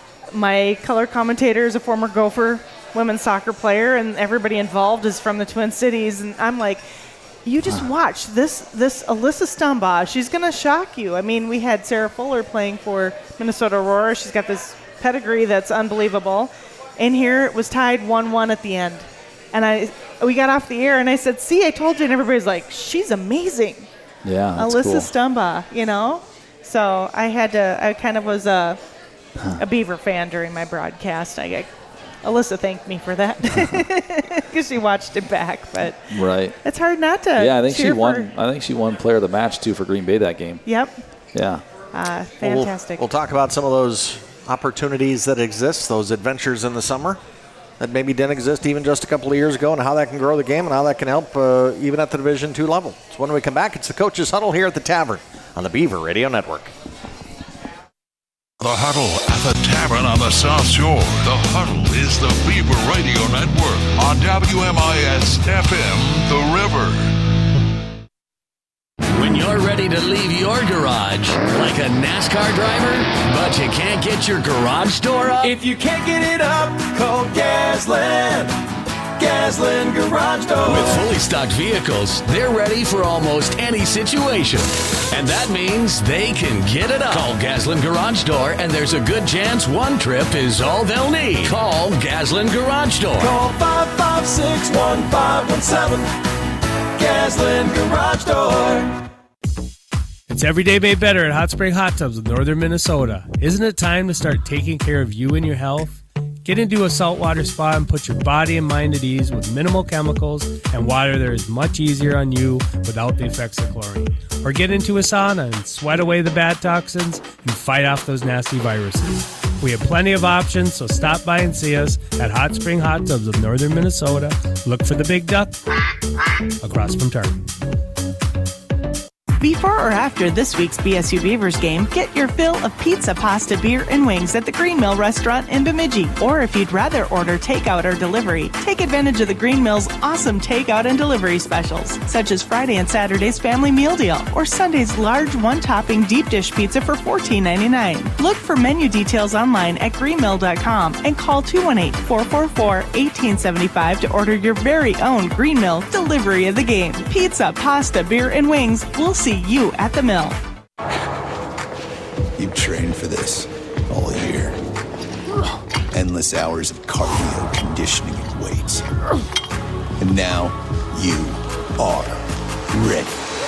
my color commentator is a former Gopher women's soccer player, and everybody involved is from the Twin Cities. And I'm like, you just watch this this Alyssa Stumba. She's going to shock you. I mean, we had Sarah Fuller playing for Minnesota Aurora. She's got this pedigree that's unbelievable. And here it was tied one one at the end. And I, we got off the air, and I said, see, I told you. And everybody's like, she's amazing. Yeah, that's Alyssa cool. Stumba, you know? So I had to, I kind of was a, a Beaver fan during my broadcast. I, I Alyssa thanked me for that because she watched it back. But Right. it's hard not to Yeah, I think she cheer won. for- I think she won player of the match too for Green Bay that game. Yep. Yeah. Uh, Well, we'll- fantastic. We'll, talk about some of those opportunities that exist, those adventures in the summer that maybe didn't exist even just a couple of years ago, and how that can grow the game and how that can help uh, even at the Division two level. So when we come back, it's the Coach's Huddle here at the Tavern on the Beaver Radio Network. The Huddle at the Tavern on the South Shore. The Huddle is the Beaver Radio Network on W M I S F M, The River. When you're ready to leave your garage like a NASCAR driver, but you can't get your garage door up? If you can't get it up, call Gasland. Gaslin Garage Door. With fully stocked vehicles, they're ready for almost any situation. And that means they can get it up. Call Gaslin Garage Door, and there's a good chance one trip is all they'll need. Call Gaslin Garage Door. Call five five six, one five one seven. Gaslin Garage Door. It's every day made better at Hot Spring Hot Tubs of Northern Minnesota. Isn't it time to start taking care of you and your health? Get into a saltwater spa and put your body and mind at ease with minimal chemicals and water that is much easier on you without the effects of chlorine. Or get into a sauna and sweat away the bad toxins and fight off those nasty viruses. We have plenty of options, so stop by and see us at Hot Spring Hot Tubs of Northern Minnesota. Look for the big duck across from Target. Before or after this week's B S U Beavers game, get your fill of pizza, pasta, beer, and wings at the Green Mill Restaurant in Bemidji. Or if you'd rather order takeout or delivery, take advantage of the Green Mill's awesome takeout and delivery specials, such as Friday and Saturday's family meal deal, or Sunday's large one-topping deep dish pizza for fourteen ninety-nine. Look for menu details online at green mill dot com and call two one eight, four four four, one eight seven five to order your very own Green Mill delivery of the game. Pizza, pasta, beer, and wings. We'll see you at the mill. You've trained for this all year. Endless hours of cardio, conditioning, and weights. And now you are ready.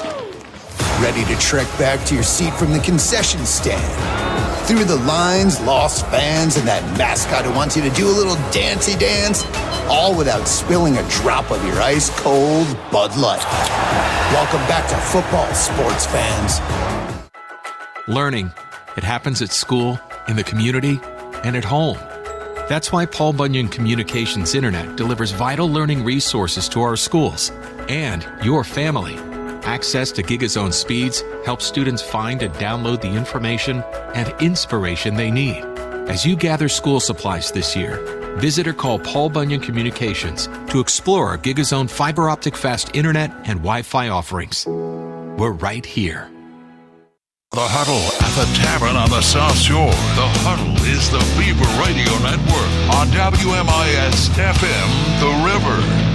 Ready to trek back to your seat from the concession stand. Through the lines, lost fans, and that mascot who wants you to do a little dancey dance, all without spilling a drop of your ice-cold Bud Light. Welcome back to football, sports fans. Learning. It happens at school, in the community, and at home. That's why Paul Bunyan Communications Internet delivers vital learning resources to our schools and your family. Access to GigaZone speeds helps students find and download the information and inspiration they need. As you gather school supplies this year, visit or call Paul Bunyan Communications to explore our GigaZone fiber optic fast internet and Wi-Fi offerings. We're right here. The Huddle at the Tavern on the South Shore. The Huddle is the Beaver Radio Network on W M I S F M, The River.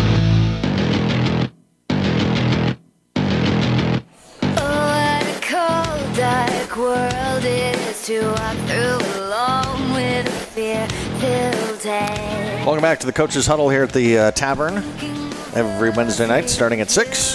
Dark world it is to walk through alone with a fear-filled head. Welcome back to the Coach's Huddle here at the uh, Tavern every Wednesday night starting at six.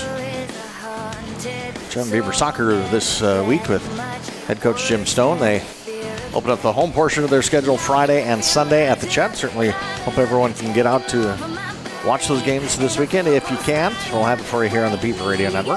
Gem Beaver Soccer this uh, week with head coach Jim Stone. They open up the home portion of their schedule Friday and Sunday at the Chet. Certainly hope everyone can get out to watch those games this weekend. If you can't, we'll have it for you here on the Beaver Radio Network.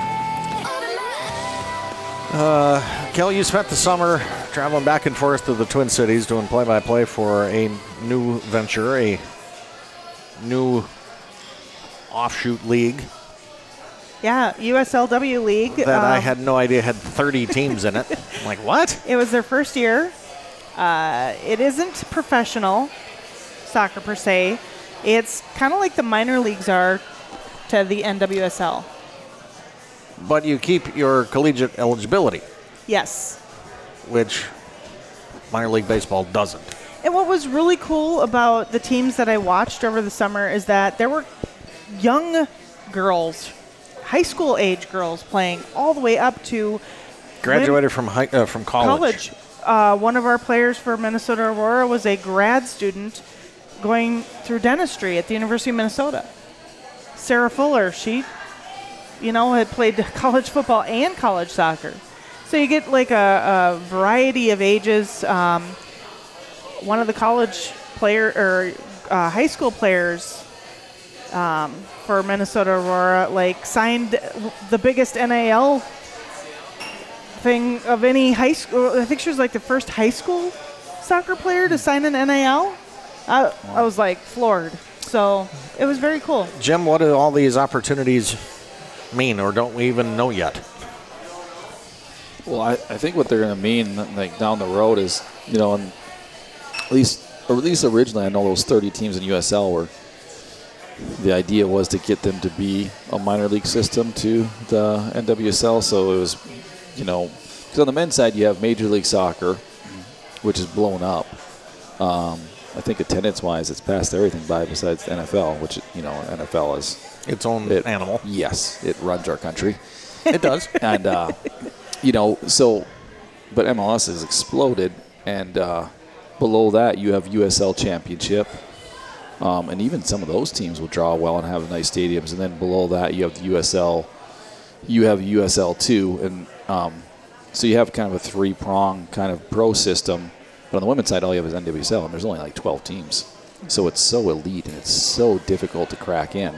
Uh, Kelly, you spent the summer traveling back and forth to the Twin Cities doing play-by-play for a new venture, a new offshoot league. Yeah, U S L W League. That um, I had no idea had thirty teams in it. I'm like, what? It was their first year. Uh, it isn't professional soccer per se. It's kind of like the minor leagues are to the N W S L. But you keep your collegiate eligibility. Yes. Which minor league baseball doesn't. And what was really cool about the teams that I watched over the summer is that there were young girls, high school age girls playing all the way up to graduated from high, uh, from college. College. Uh, one of our players for Minnesota Aurora was a grad student going through dentistry at the University of Minnesota. Sarah Fuller, she you know, had played college football and college soccer. So you get like a, a variety of ages. Um, one of the college player or uh, high school players um, for Minnesota Aurora, like signed the biggest N I L thing of any high school. I think she was like the first high school soccer player to sign an N I L. I, I was like floored. So it was very cool. Jim, what do all these opportunities mean, or don't we even know yet? Well, I, I think what they're going to mean, like down the road, is you know, and at least or at least originally, I know those thirty teams in U S L were. The idea was to get them to be a minor league system to the N W S L. So it was, you know, because on the men's side you have Major League Soccer, which is blown up. Um, I think attendance-wise, it's passed everything by besides the N F L, which, you know, N F L is its own it, animal. Yes, it runs our country. It does. And, uh, you know, so, but M L S has exploded, and uh, below that you have U S L Championship, um, and even some of those teams will draw well and have nice stadiums. And then below that you have the U S L, you have U S L two, and um, so you have kind of a three-prong kind of pro system. But on the women's side, all you have is N W S L, and there's only like twelve teams. So it's so elite, and it's so difficult to crack in.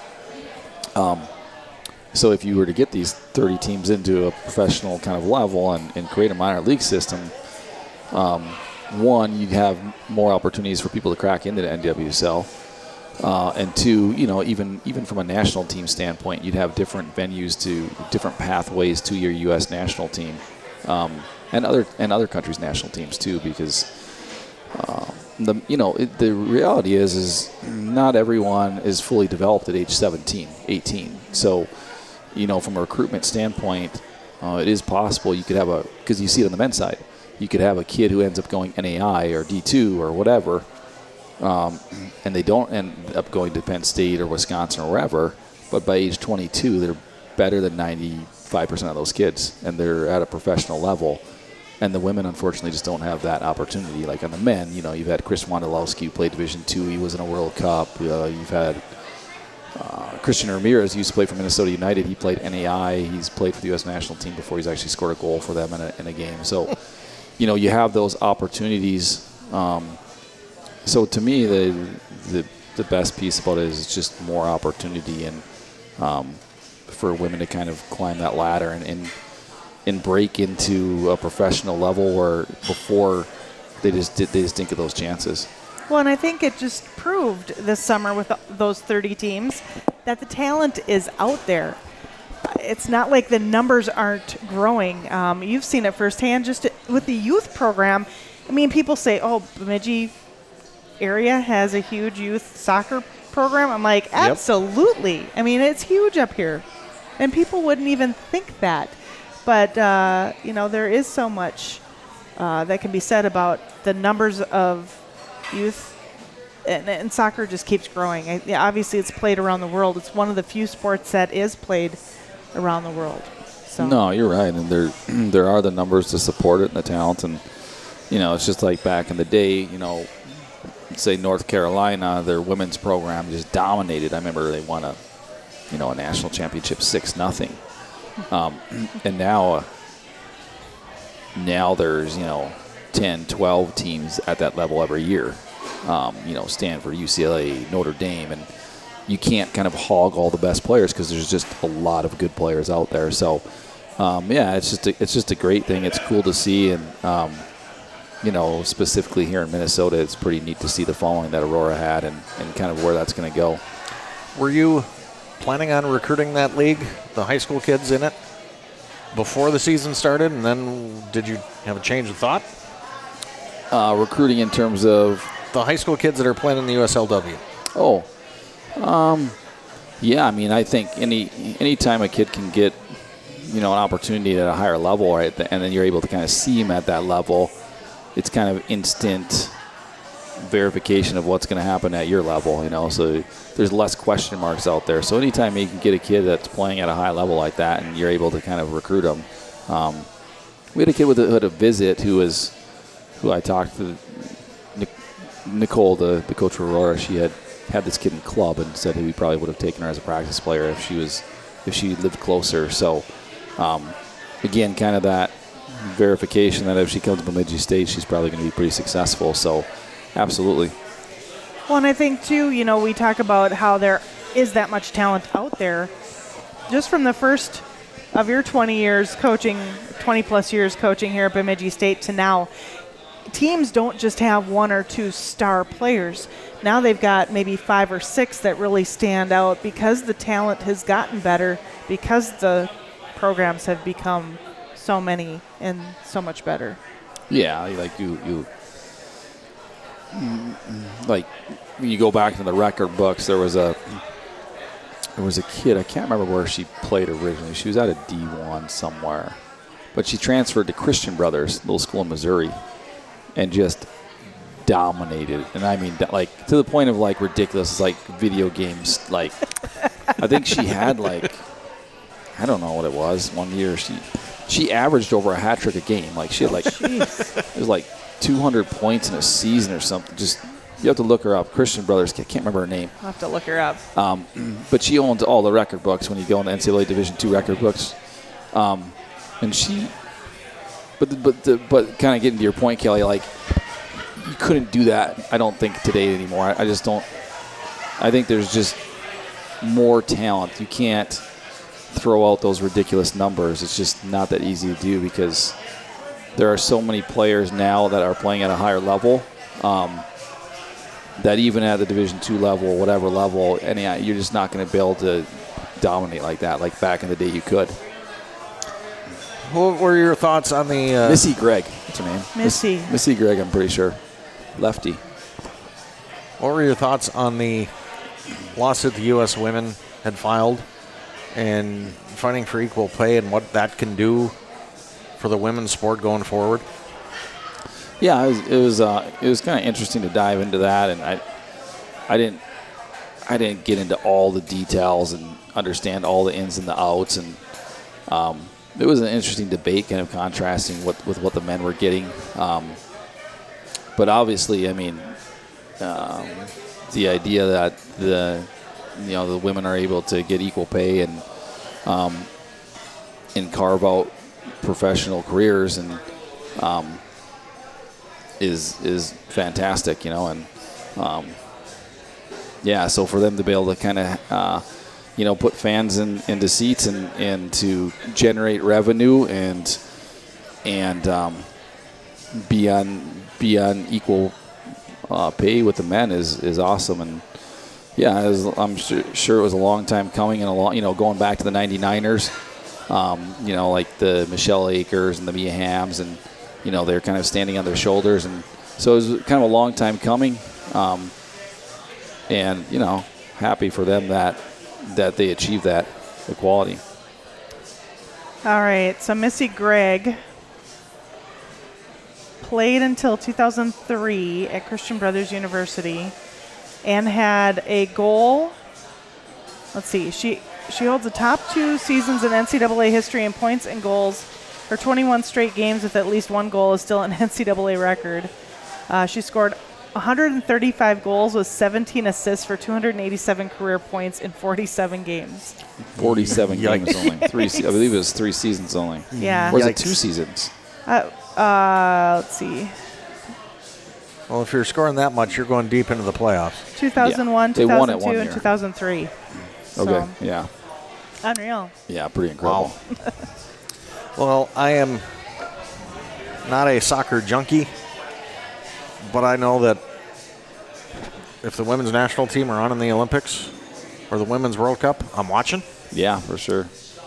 Um, so if you were to get these thirty teams into a professional kind of level and, and create a minor league system, um, one, you'd have more opportunities for people to crack into the N W S L. Uh, and two, you know, even even from a national team standpoint, you'd have different venues to different pathways to your U S national team. Um, And other and other countries' national teams too, because uh, the you know it, the reality is is not everyone is fully developed at age seventeen, eighteen. So, you know, from a recruitment standpoint, uh, it is possible you could have a because you see it on the men's side, you could have a kid who ends up going N A I or D two or whatever, um, and they don't end up going to Penn State or Wisconsin or wherever. But by age twenty-two, they're better than ninety-five percent of those kids, and they're at a professional level. And the women, unfortunately, just don't have that opportunity. Like on the men, you know, you've had Chris Wondolowski who played Division two. He was in a World Cup. Uh, you've had uh, Christian Ramirez, who used to play for Minnesota United. He played N A I. He's played for the U S national team before he's actually scored a goal for them in a, in a game. So, you know, you have those opportunities. Um, so to me, the, the the best piece about it is just more opportunity and um, for women to kind of climb that ladder and, and and break into a professional level where before they just did, they just didn't get those chances. Well, and I think it just proved this summer with those thirty teams that the talent is out there. It's not like the numbers aren't growing. Um, you've seen it firsthand just with the youth program. I mean, people say, oh, Bemidji area has a huge youth soccer program. I'm like, absolutely. Yep. I mean, it's huge up here. And people wouldn't even think that. But, uh, you know, there is so much uh, that can be said about the numbers of youth, and, and soccer just keeps growing. I, yeah, obviously, it's played around the world. It's one of the few sports that is played around the world. So. No, you're right. And there there are the numbers to support it and the talent. And, you know, it's just like back in the day, you know, say North Carolina, their women's program just dominated. I remember they won a, you know, a national championship six nothing. Um, and now, uh, now there's, you know, ten, twelve teams at that level every year. Um, you know, Stanford, U C L A, Notre Dame, and you can't kind of hog all the best players because there's just a lot of good players out there. So, um, yeah, it's just a, it's just a great thing. It's cool to see, and um, you know, specifically here in Minnesota, it's pretty neat to see the following that Aurora had, and, and kind of where that's going to go. Were you planning on recruiting that league, the high school kids in it, before the season started, and then did you have a change of thought? Uh, recruiting in terms of? The high school kids that are playing in the U S L W. Oh, um, yeah, I mean, I think any any time a kid can get, you know, an opportunity at a higher level, right, and then you're able to kind of see him at that level, it's kind of instant verification of what's going to happen at your level, you know, so there's less question marks out there. So anytime you can get a kid that's playing at a high level like that and you're able to kind of recruit them. Um, we had a kid with a, who had a visit who was, who I talked to, Nicole, the, the coach of Aurora. She had had this kid in club and said he probably would have taken her as a practice player if she was, if she lived closer. So um, again, kind of that verification that if she comes to Bemidji State, she's probably going to be pretty successful. So absolutely. Well, and I think, too, you know, we talk about how there is that much talent out there. Just from the first of your twenty years coaching, twenty-plus years coaching here at Bemidji State to now, teams don't just have one or two star players. Now they've got maybe five or six that really stand out because the talent has gotten better, because the programs have become so many and so much better. Yeah, like you, you like when you go back to the record books, there was a there was a kid, I can't remember where she played originally. She was out of D one somewhere, but she transferred to Christian Brothers, little school in Missouri, and just dominated, and I mean like to the point of like ridiculous. It's like video games. Like I think she had like I don't know what it was. One year she she averaged over a hat trick a game. Like she had like it was like two hundred points in a season or something. Just you have to look her up. Christian Brothers. I can't remember her name. I'll have to look her up. Um, but she owns all the record books when you go in the N C double A Division two record books. Um, and she, but but the, but kind of getting to your point, Kelly, like you couldn't do that. I don't think today anymore. I, I just don't. I think there's just more talent. You can't throw out those ridiculous numbers. It's just not that easy to do because there are so many players now that are playing at a higher level. Um, that even at the Division two level or whatever level, any you're just not going to be able to dominate like that. Like back in the day, you could. What were your thoughts on the uh, Missy Gregg? What's her name? Missy. Miss, Missy Gregg. I'm pretty sure. Lefty. What were your thoughts on the lawsuit the U S women had filed and fighting for equal pay and what that can do for the women's sport going forward? Yeah, it was it was, uh, it was kind of interesting to dive into that, and I I didn't I didn't get into all the details and understand all the ins and the outs, and um, it was an interesting debate, kind of contrasting what with what the men were getting. Um, but obviously, I mean, um, the idea that the you know the women are able to get equal pay and um, and carve out professional careers and um, is is fantastic, you know, and um, yeah, so for them to be able to kind of uh, you know put fans in into seats and, and to generate revenue and and um, be on be on equal uh, pay with the men is is awesome. And yeah, it was, I'm sure, sure it was a long time coming and a long you know going back to the ninety-niners, um, you know like the Michelle Akers and the Mia Hams and. You know, they're kind of standing on their shoulders. And so it was kind of a long time coming. Um, and, you know, happy for them that that they achieved that equality. All right. So Missy Gregg played until two thousand three at Christian Brothers University and had a goal. Let's see. She, she holds the top two seasons in N C double A history in points and goals. Her twenty-one straight games with at least one goal is still an N C double A record. Uh, she scored one hundred thirty-five goals with seventeen assists for two hundred eighty-seven career points in forty-seven games. forty-seven games only. Three, I believe it was three seasons only. Yeah. Or was it two seasons? Uh, uh, let's see. Well, if you're scoring that much, you're going deep into the playoffs. two thousand one, yeah. two thousand two, and year. two thousand three. Okay, so, yeah. Unreal. Yeah, pretty incredible. Wow. Well, I am not a soccer junkie, but I know that if the women's national team are on in the Olympics or the Women's World Cup, I'm watching. Yeah, for sure.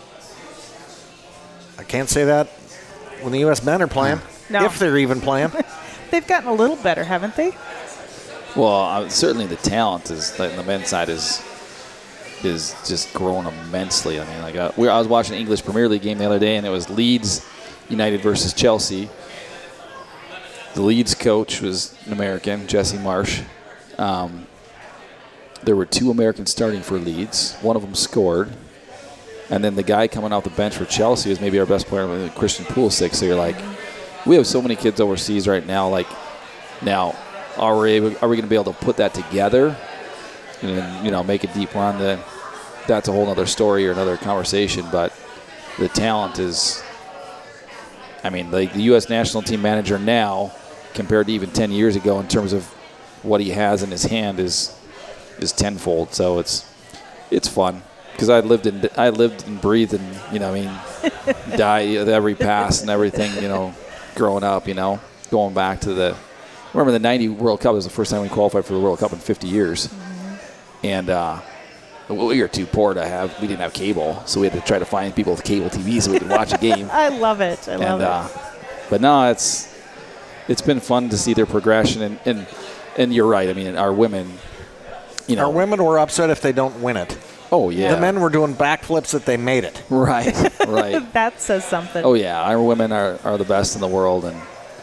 I can't say that when the U S men are playing, no. if they're even playing. They've gotten a little better, haven't they? Well, uh, certainly the talent is on the men's side is is just grown immensely. I mean, like uh, we, I was watching an English Premier League game the other day, and it was Leeds United versus Chelsea. The Leeds coach was an American, Jesse Marsh. Um, there were two Americans starting for Leeds. One of them scored. And then the guy coming off the bench for Chelsea was maybe our best player, Christian Pulisic. So you're like, we have so many kids overseas right now. Like, now, are we, able, are we going to be able to put that together and, you know, make a deep run? The, that's a whole other story or another conversation. But the talent is, I mean, like the U S national team manager now, compared to even ten years ago in terms of what he has in his hand is is tenfold. So it's it's fun because I lived in I lived and breathed and you know I mean die with every pass and everything you know growing up you know going back to the remember the ninety World Cup was the first time we qualified for the World Cup in fifty years, mm-hmm. and uh, we were too poor to have we didn't have cable, so we had to try to find people with cable T V so we could watch a game. I love it. I love and, uh, it. But no, it's it's been fun to see their progression and and, and you're right. I mean, our women, you know, our women were upset if they don't win it. Oh yeah, the men were doing backflips that they made it. Right, right. That says something. Oh yeah, our women are, are the best in the world, and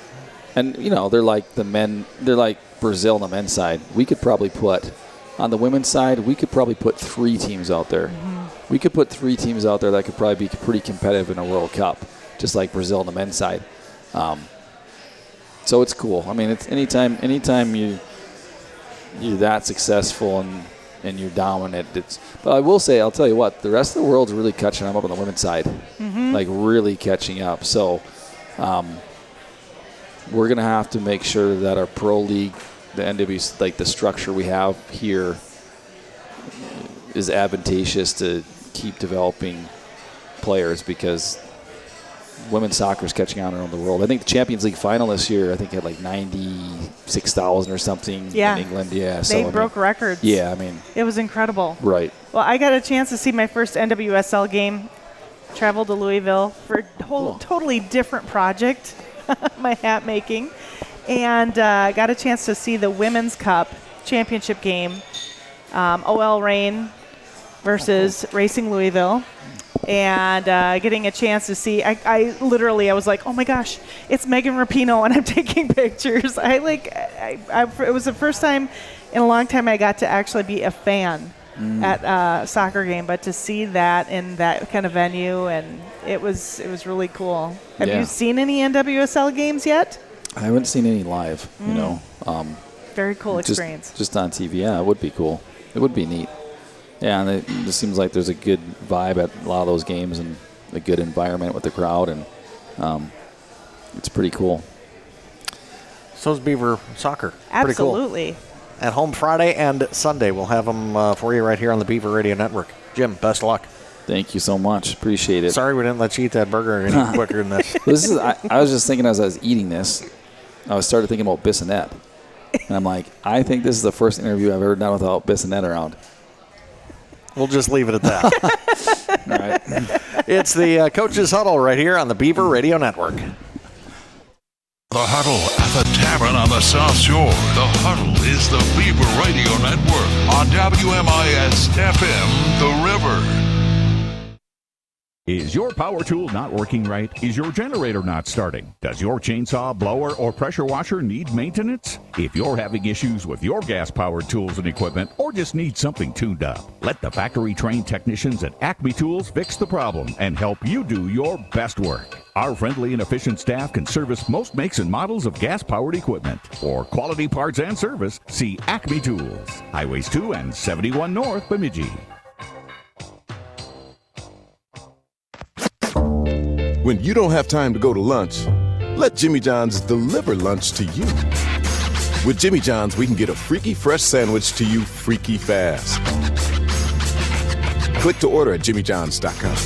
And, you know, they're like the men, they're like Brazil on the men's side. We could probably put, on the women's side, we could probably put three teams out there. Mm-hmm. We could put three teams out there that could probably be pretty competitive in a World Cup, just like Brazil on the men's side. Um, so it's cool. I mean, it's anytime, anytime you, you're that successful and, and you're dominant, it's, but I will say, I'll tell you what, the rest of the world's really catching up on the women's side, mm-hmm. like really catching up. So, um, we're going to have to make sure that our pro league, the N W C, like the structure we have here, is advantageous to keep developing players, because women's soccer is catching on around the world. I think the Champions League final this year, I think had like ninety-six thousand or something yeah. in England. Yeah, they so, broke I mean, records. Yeah, I mean, it was incredible. Right. Well, I got a chance to see my first N W S L game. Traveled to Louisville for a whole cool. totally different project. My hat making, and uh, got a chance to see the Women's Cup championship game, um, O L Reign versus oh, cool. Racing Louisville, and uh, getting a chance to see. I, I literally, I was like, oh my gosh, it's Megan Rapinoe, and I'm taking pictures. I like, I, I, it was the first time in a long time I got to actually be a fan mm. at a soccer game, but to see that in that kind of venue, and it was it was really cool. Have yeah. you seen any N W S L games yet? I haven't seen any live, mm. you know. Um, Very cool just, experience. Just on T V, yeah, it would be cool. It would be neat. Yeah, and it just seems like there's a good vibe at a lot of those games and a good environment with the crowd, and um, it's pretty cool. So is Beaver soccer. Absolutely. Pretty cool. At home Friday and Sunday. We'll have them uh, for you right here on the Beaver Radio Network. Jim, best of luck. Thank you so much. Appreciate it. Sorry we didn't let you eat that burger any quicker than this. this is. I, I was just thinking as I was eating this, I was started thinking about Bissonnette. And I'm like, I think this is the first interview I've ever done without Bissonnette around. We'll just leave it at that. All right. It's the uh, Coach's Huddle right here on the Beaver Radio Network. The Huddle at the Tavern on the South Shore. The Huddle is the Beaver Radio Network on W M I S F M, The River. Is your power tool not working right? Is your generator not starting? Does your chainsaw, blower, or pressure washer need maintenance? If you're having issues with your gas-powered tools and equipment, or just need something tuned up, let the factory-trained technicians at Acme Tools fix the problem and help you do your best work. Our friendly and efficient staff can service most makes and models of gas-powered equipment. For quality parts and service, see Acme Tools, Highways two and seventy-one North, Bemidji. When you don't have time to go to lunch, let Jimmy John's deliver lunch to you. With Jimmy John's, we can get a freaky fresh sandwich to you freaky fast. Click to order at jimmy johns dot com.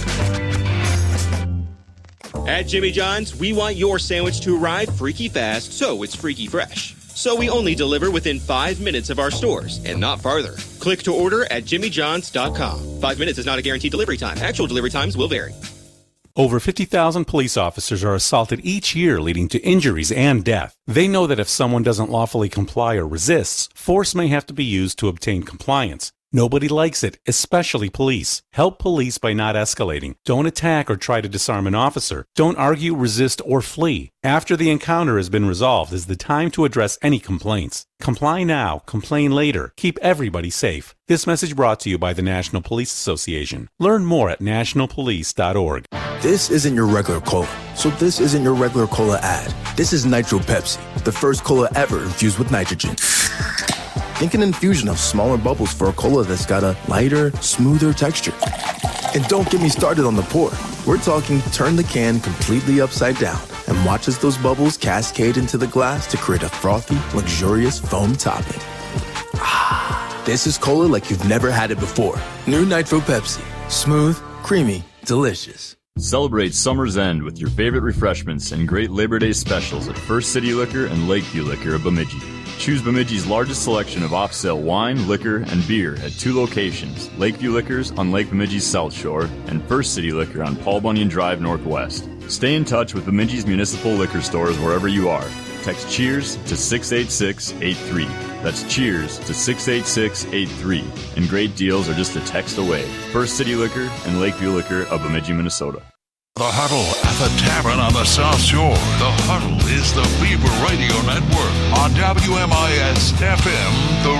At Jimmy John's, we want your sandwich to arrive freaky fast, so it's freaky fresh. So we only deliver within five minutes of our stores, and not farther. Click to order at jimmy johns dot com. Five minutes is not a guaranteed delivery time. Actual delivery times will vary. Over fifty thousand police officers are assaulted each year, leading to injuries and death. They know that if someone doesn't lawfully comply or resists, force may have to be used to obtain compliance. Nobody likes it, especially police. Help police by not escalating. Don't attack or try to disarm an officer. Don't argue, resist, or flee. After the encounter has been resolved is the time to address any complaints. Comply now, complain later. Keep everybody safe. This message brought to you by the National Police Association. Learn more at national police dot org. This isn't your regular cola, so this isn't your regular cola ad. This is Nitro Pepsi, the first cola ever infused with nitrogen. Think an infusion of smaller bubbles for a cola that's got a lighter, smoother texture. And don't get me started on the pour. We're talking turn the can completely upside down and watch as those bubbles cascade into the glass to create a frothy, luxurious foam topping. Ah, this is cola like you've never had it before. New Nitro Pepsi. Smooth, creamy, delicious. Celebrate summer's end with your favorite refreshments and great Labor Day specials at First City Liquor and Lakeview Liquor of Bemidji. Choose Bemidji's largest selection of off-sale wine, liquor, and beer at two locations, Lakeview Liquors on Lake Bemidji's South Shore and First City Liquor on Paul Bunyan Drive Northwest. Stay in touch with Bemidji's municipal liquor stores wherever you are. Text CHEERS to six eight six eight three. That's CHEERS to six eight six eight three. And great deals are just a text away. First City Liquor and Lakeview Liquor of Bemidji, Minnesota. The Huddle at the Tavern on the South Shore. The Huddle is the Beaver Radio Network on W M I S F M, The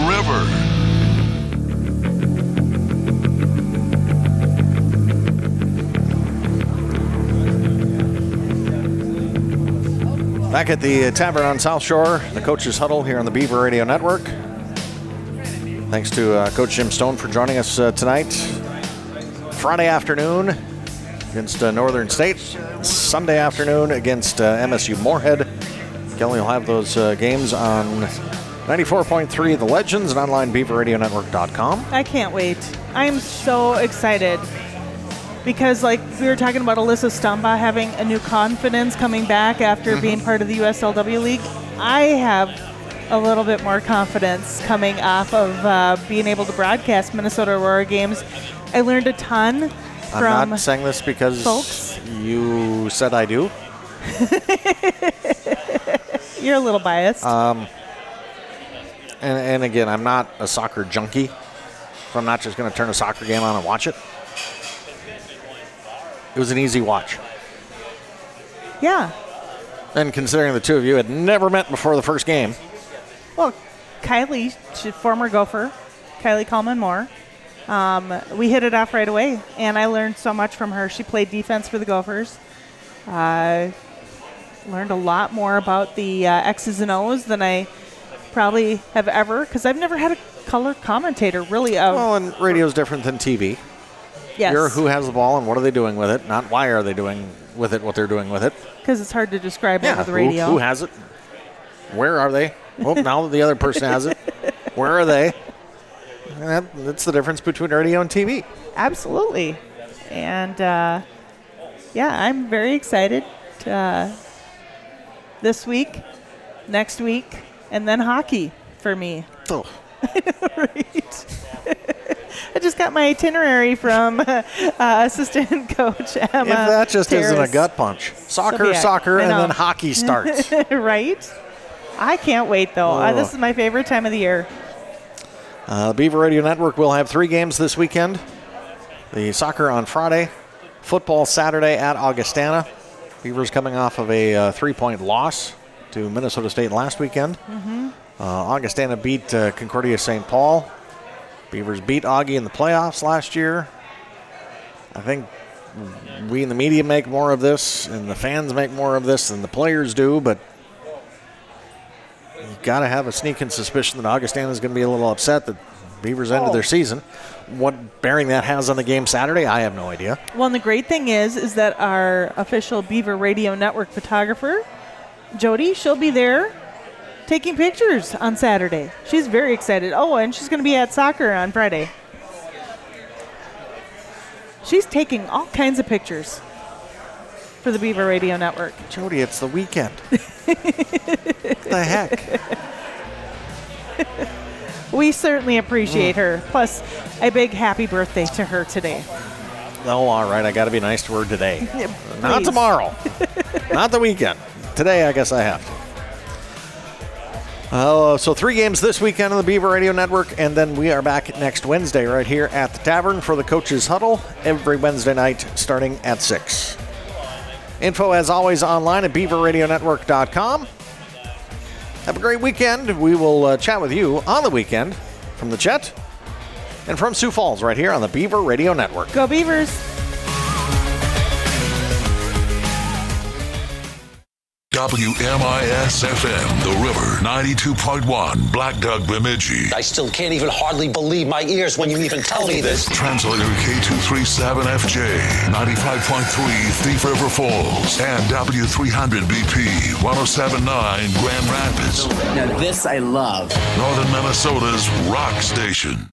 River. Back at the Tavern on South Shore, the Coach's Huddle here on the Beaver Radio Network. Thanks to uh, Coach Jim Stone for joining us uh, tonight. Friday afternoon against uh, Northern State. Sunday afternoon against uh, M S U Moorhead. Kelly will have those uh, games on ninety-four point three The Legends and online beaver radio network dot com. I can't wait. I am so excited because, like, we were talking about Alyssa Stumba having a new confidence coming back after mm-hmm. being part of the U S L W League. I have a little bit more confidence coming off of uh, being able to broadcast Minnesota Aurora games. I learned a ton. I'm not saying this because folks. You said I do. You're a little biased. Um, and, and again, I'm not a soccer junkie, so I'm not just going to turn a soccer game on and watch it. It was an easy watch. Yeah. And considering the two of you had never met before the first game. Well, Kylie, former Gopher, Kylie Coleman-Moore. Um, we hit it off right away, and I learned so much from her. She played defense for the Gophers. I uh, learned a lot more about the uh, X's and O's than I probably have ever, because I've never had a color commentator, really. Of well, and radio's different than T V. Yes. You're who has the ball and what are they doing with it, not why are they doing with it what they're doing with it. Because it's hard to describe yeah, over the radio. Who, who has it? Where are they? Oh, now that the other person has it. Where are they? That, that's the difference between radio and T V. Absolutely. And, uh, yeah, I'm very excited to, uh, this week, next week, and then hockey for me. Oh. Right. I just got my itinerary from uh, uh, assistant coach Emma. If that just Terrace. Isn't a gut punch. Soccer, So soccer, I and know. then hockey starts. Right? I can't wait, though. Uh, Oh. this is my favorite time of the year. Uh, the Beaver Radio Network will have three games this weekend. The soccer on Friday, football Saturday at Augustana. Beavers coming off of a uh, three-point loss to Minnesota State last weekend. Mm-hmm. Uh, Augustana beat uh, Concordia Saint Paul. Beavers beat Augie in the playoffs last year. I think we in the media make more of this, and the fans make more of this than the players do, but you got to have a sneaking suspicion that Augustana is going to be a little upset that Beavers ended Oh. their season. What bearing that has on the game Saturday, I have no idea. Well, and the great thing is, is that our official Beaver Radio Network photographer, Jody, she'll be there taking pictures on Saturday. She's very excited. Oh, and she's going to be at soccer on Friday. She's taking all kinds of pictures for the Beaver Radio Network. Jody, it's the weekend. What the heck? We certainly appreciate her. Plus, a big happy birthday to her today. Oh, all right. I got to be nice to her today. Yeah, Not please. tomorrow. Not the weekend. Today, I guess I have to. Uh, so three games this weekend on the Beaver Radio Network, and then we are back next Wednesday right here at the Tavern for the Coach's Huddle every Wednesday night starting at six. Info, as always, online at beaver radio network dot com. Have a great weekend. We will uh, chat with you on the weekend from the Chet and from Sioux Falls right here on the Beaver Radio Network. Go Beavers! W M I S F M, The River, ninety-two point one, Black Dog, Bemidji. I still can't even hardly believe my ears when you even tell me this. Translator K two thirty-seven F J, ninety-five point three, Thief River Falls, and W three hundred B P, one oh seven point nine, Grand Rapids. Now this I love. Northern Minnesota's rock station.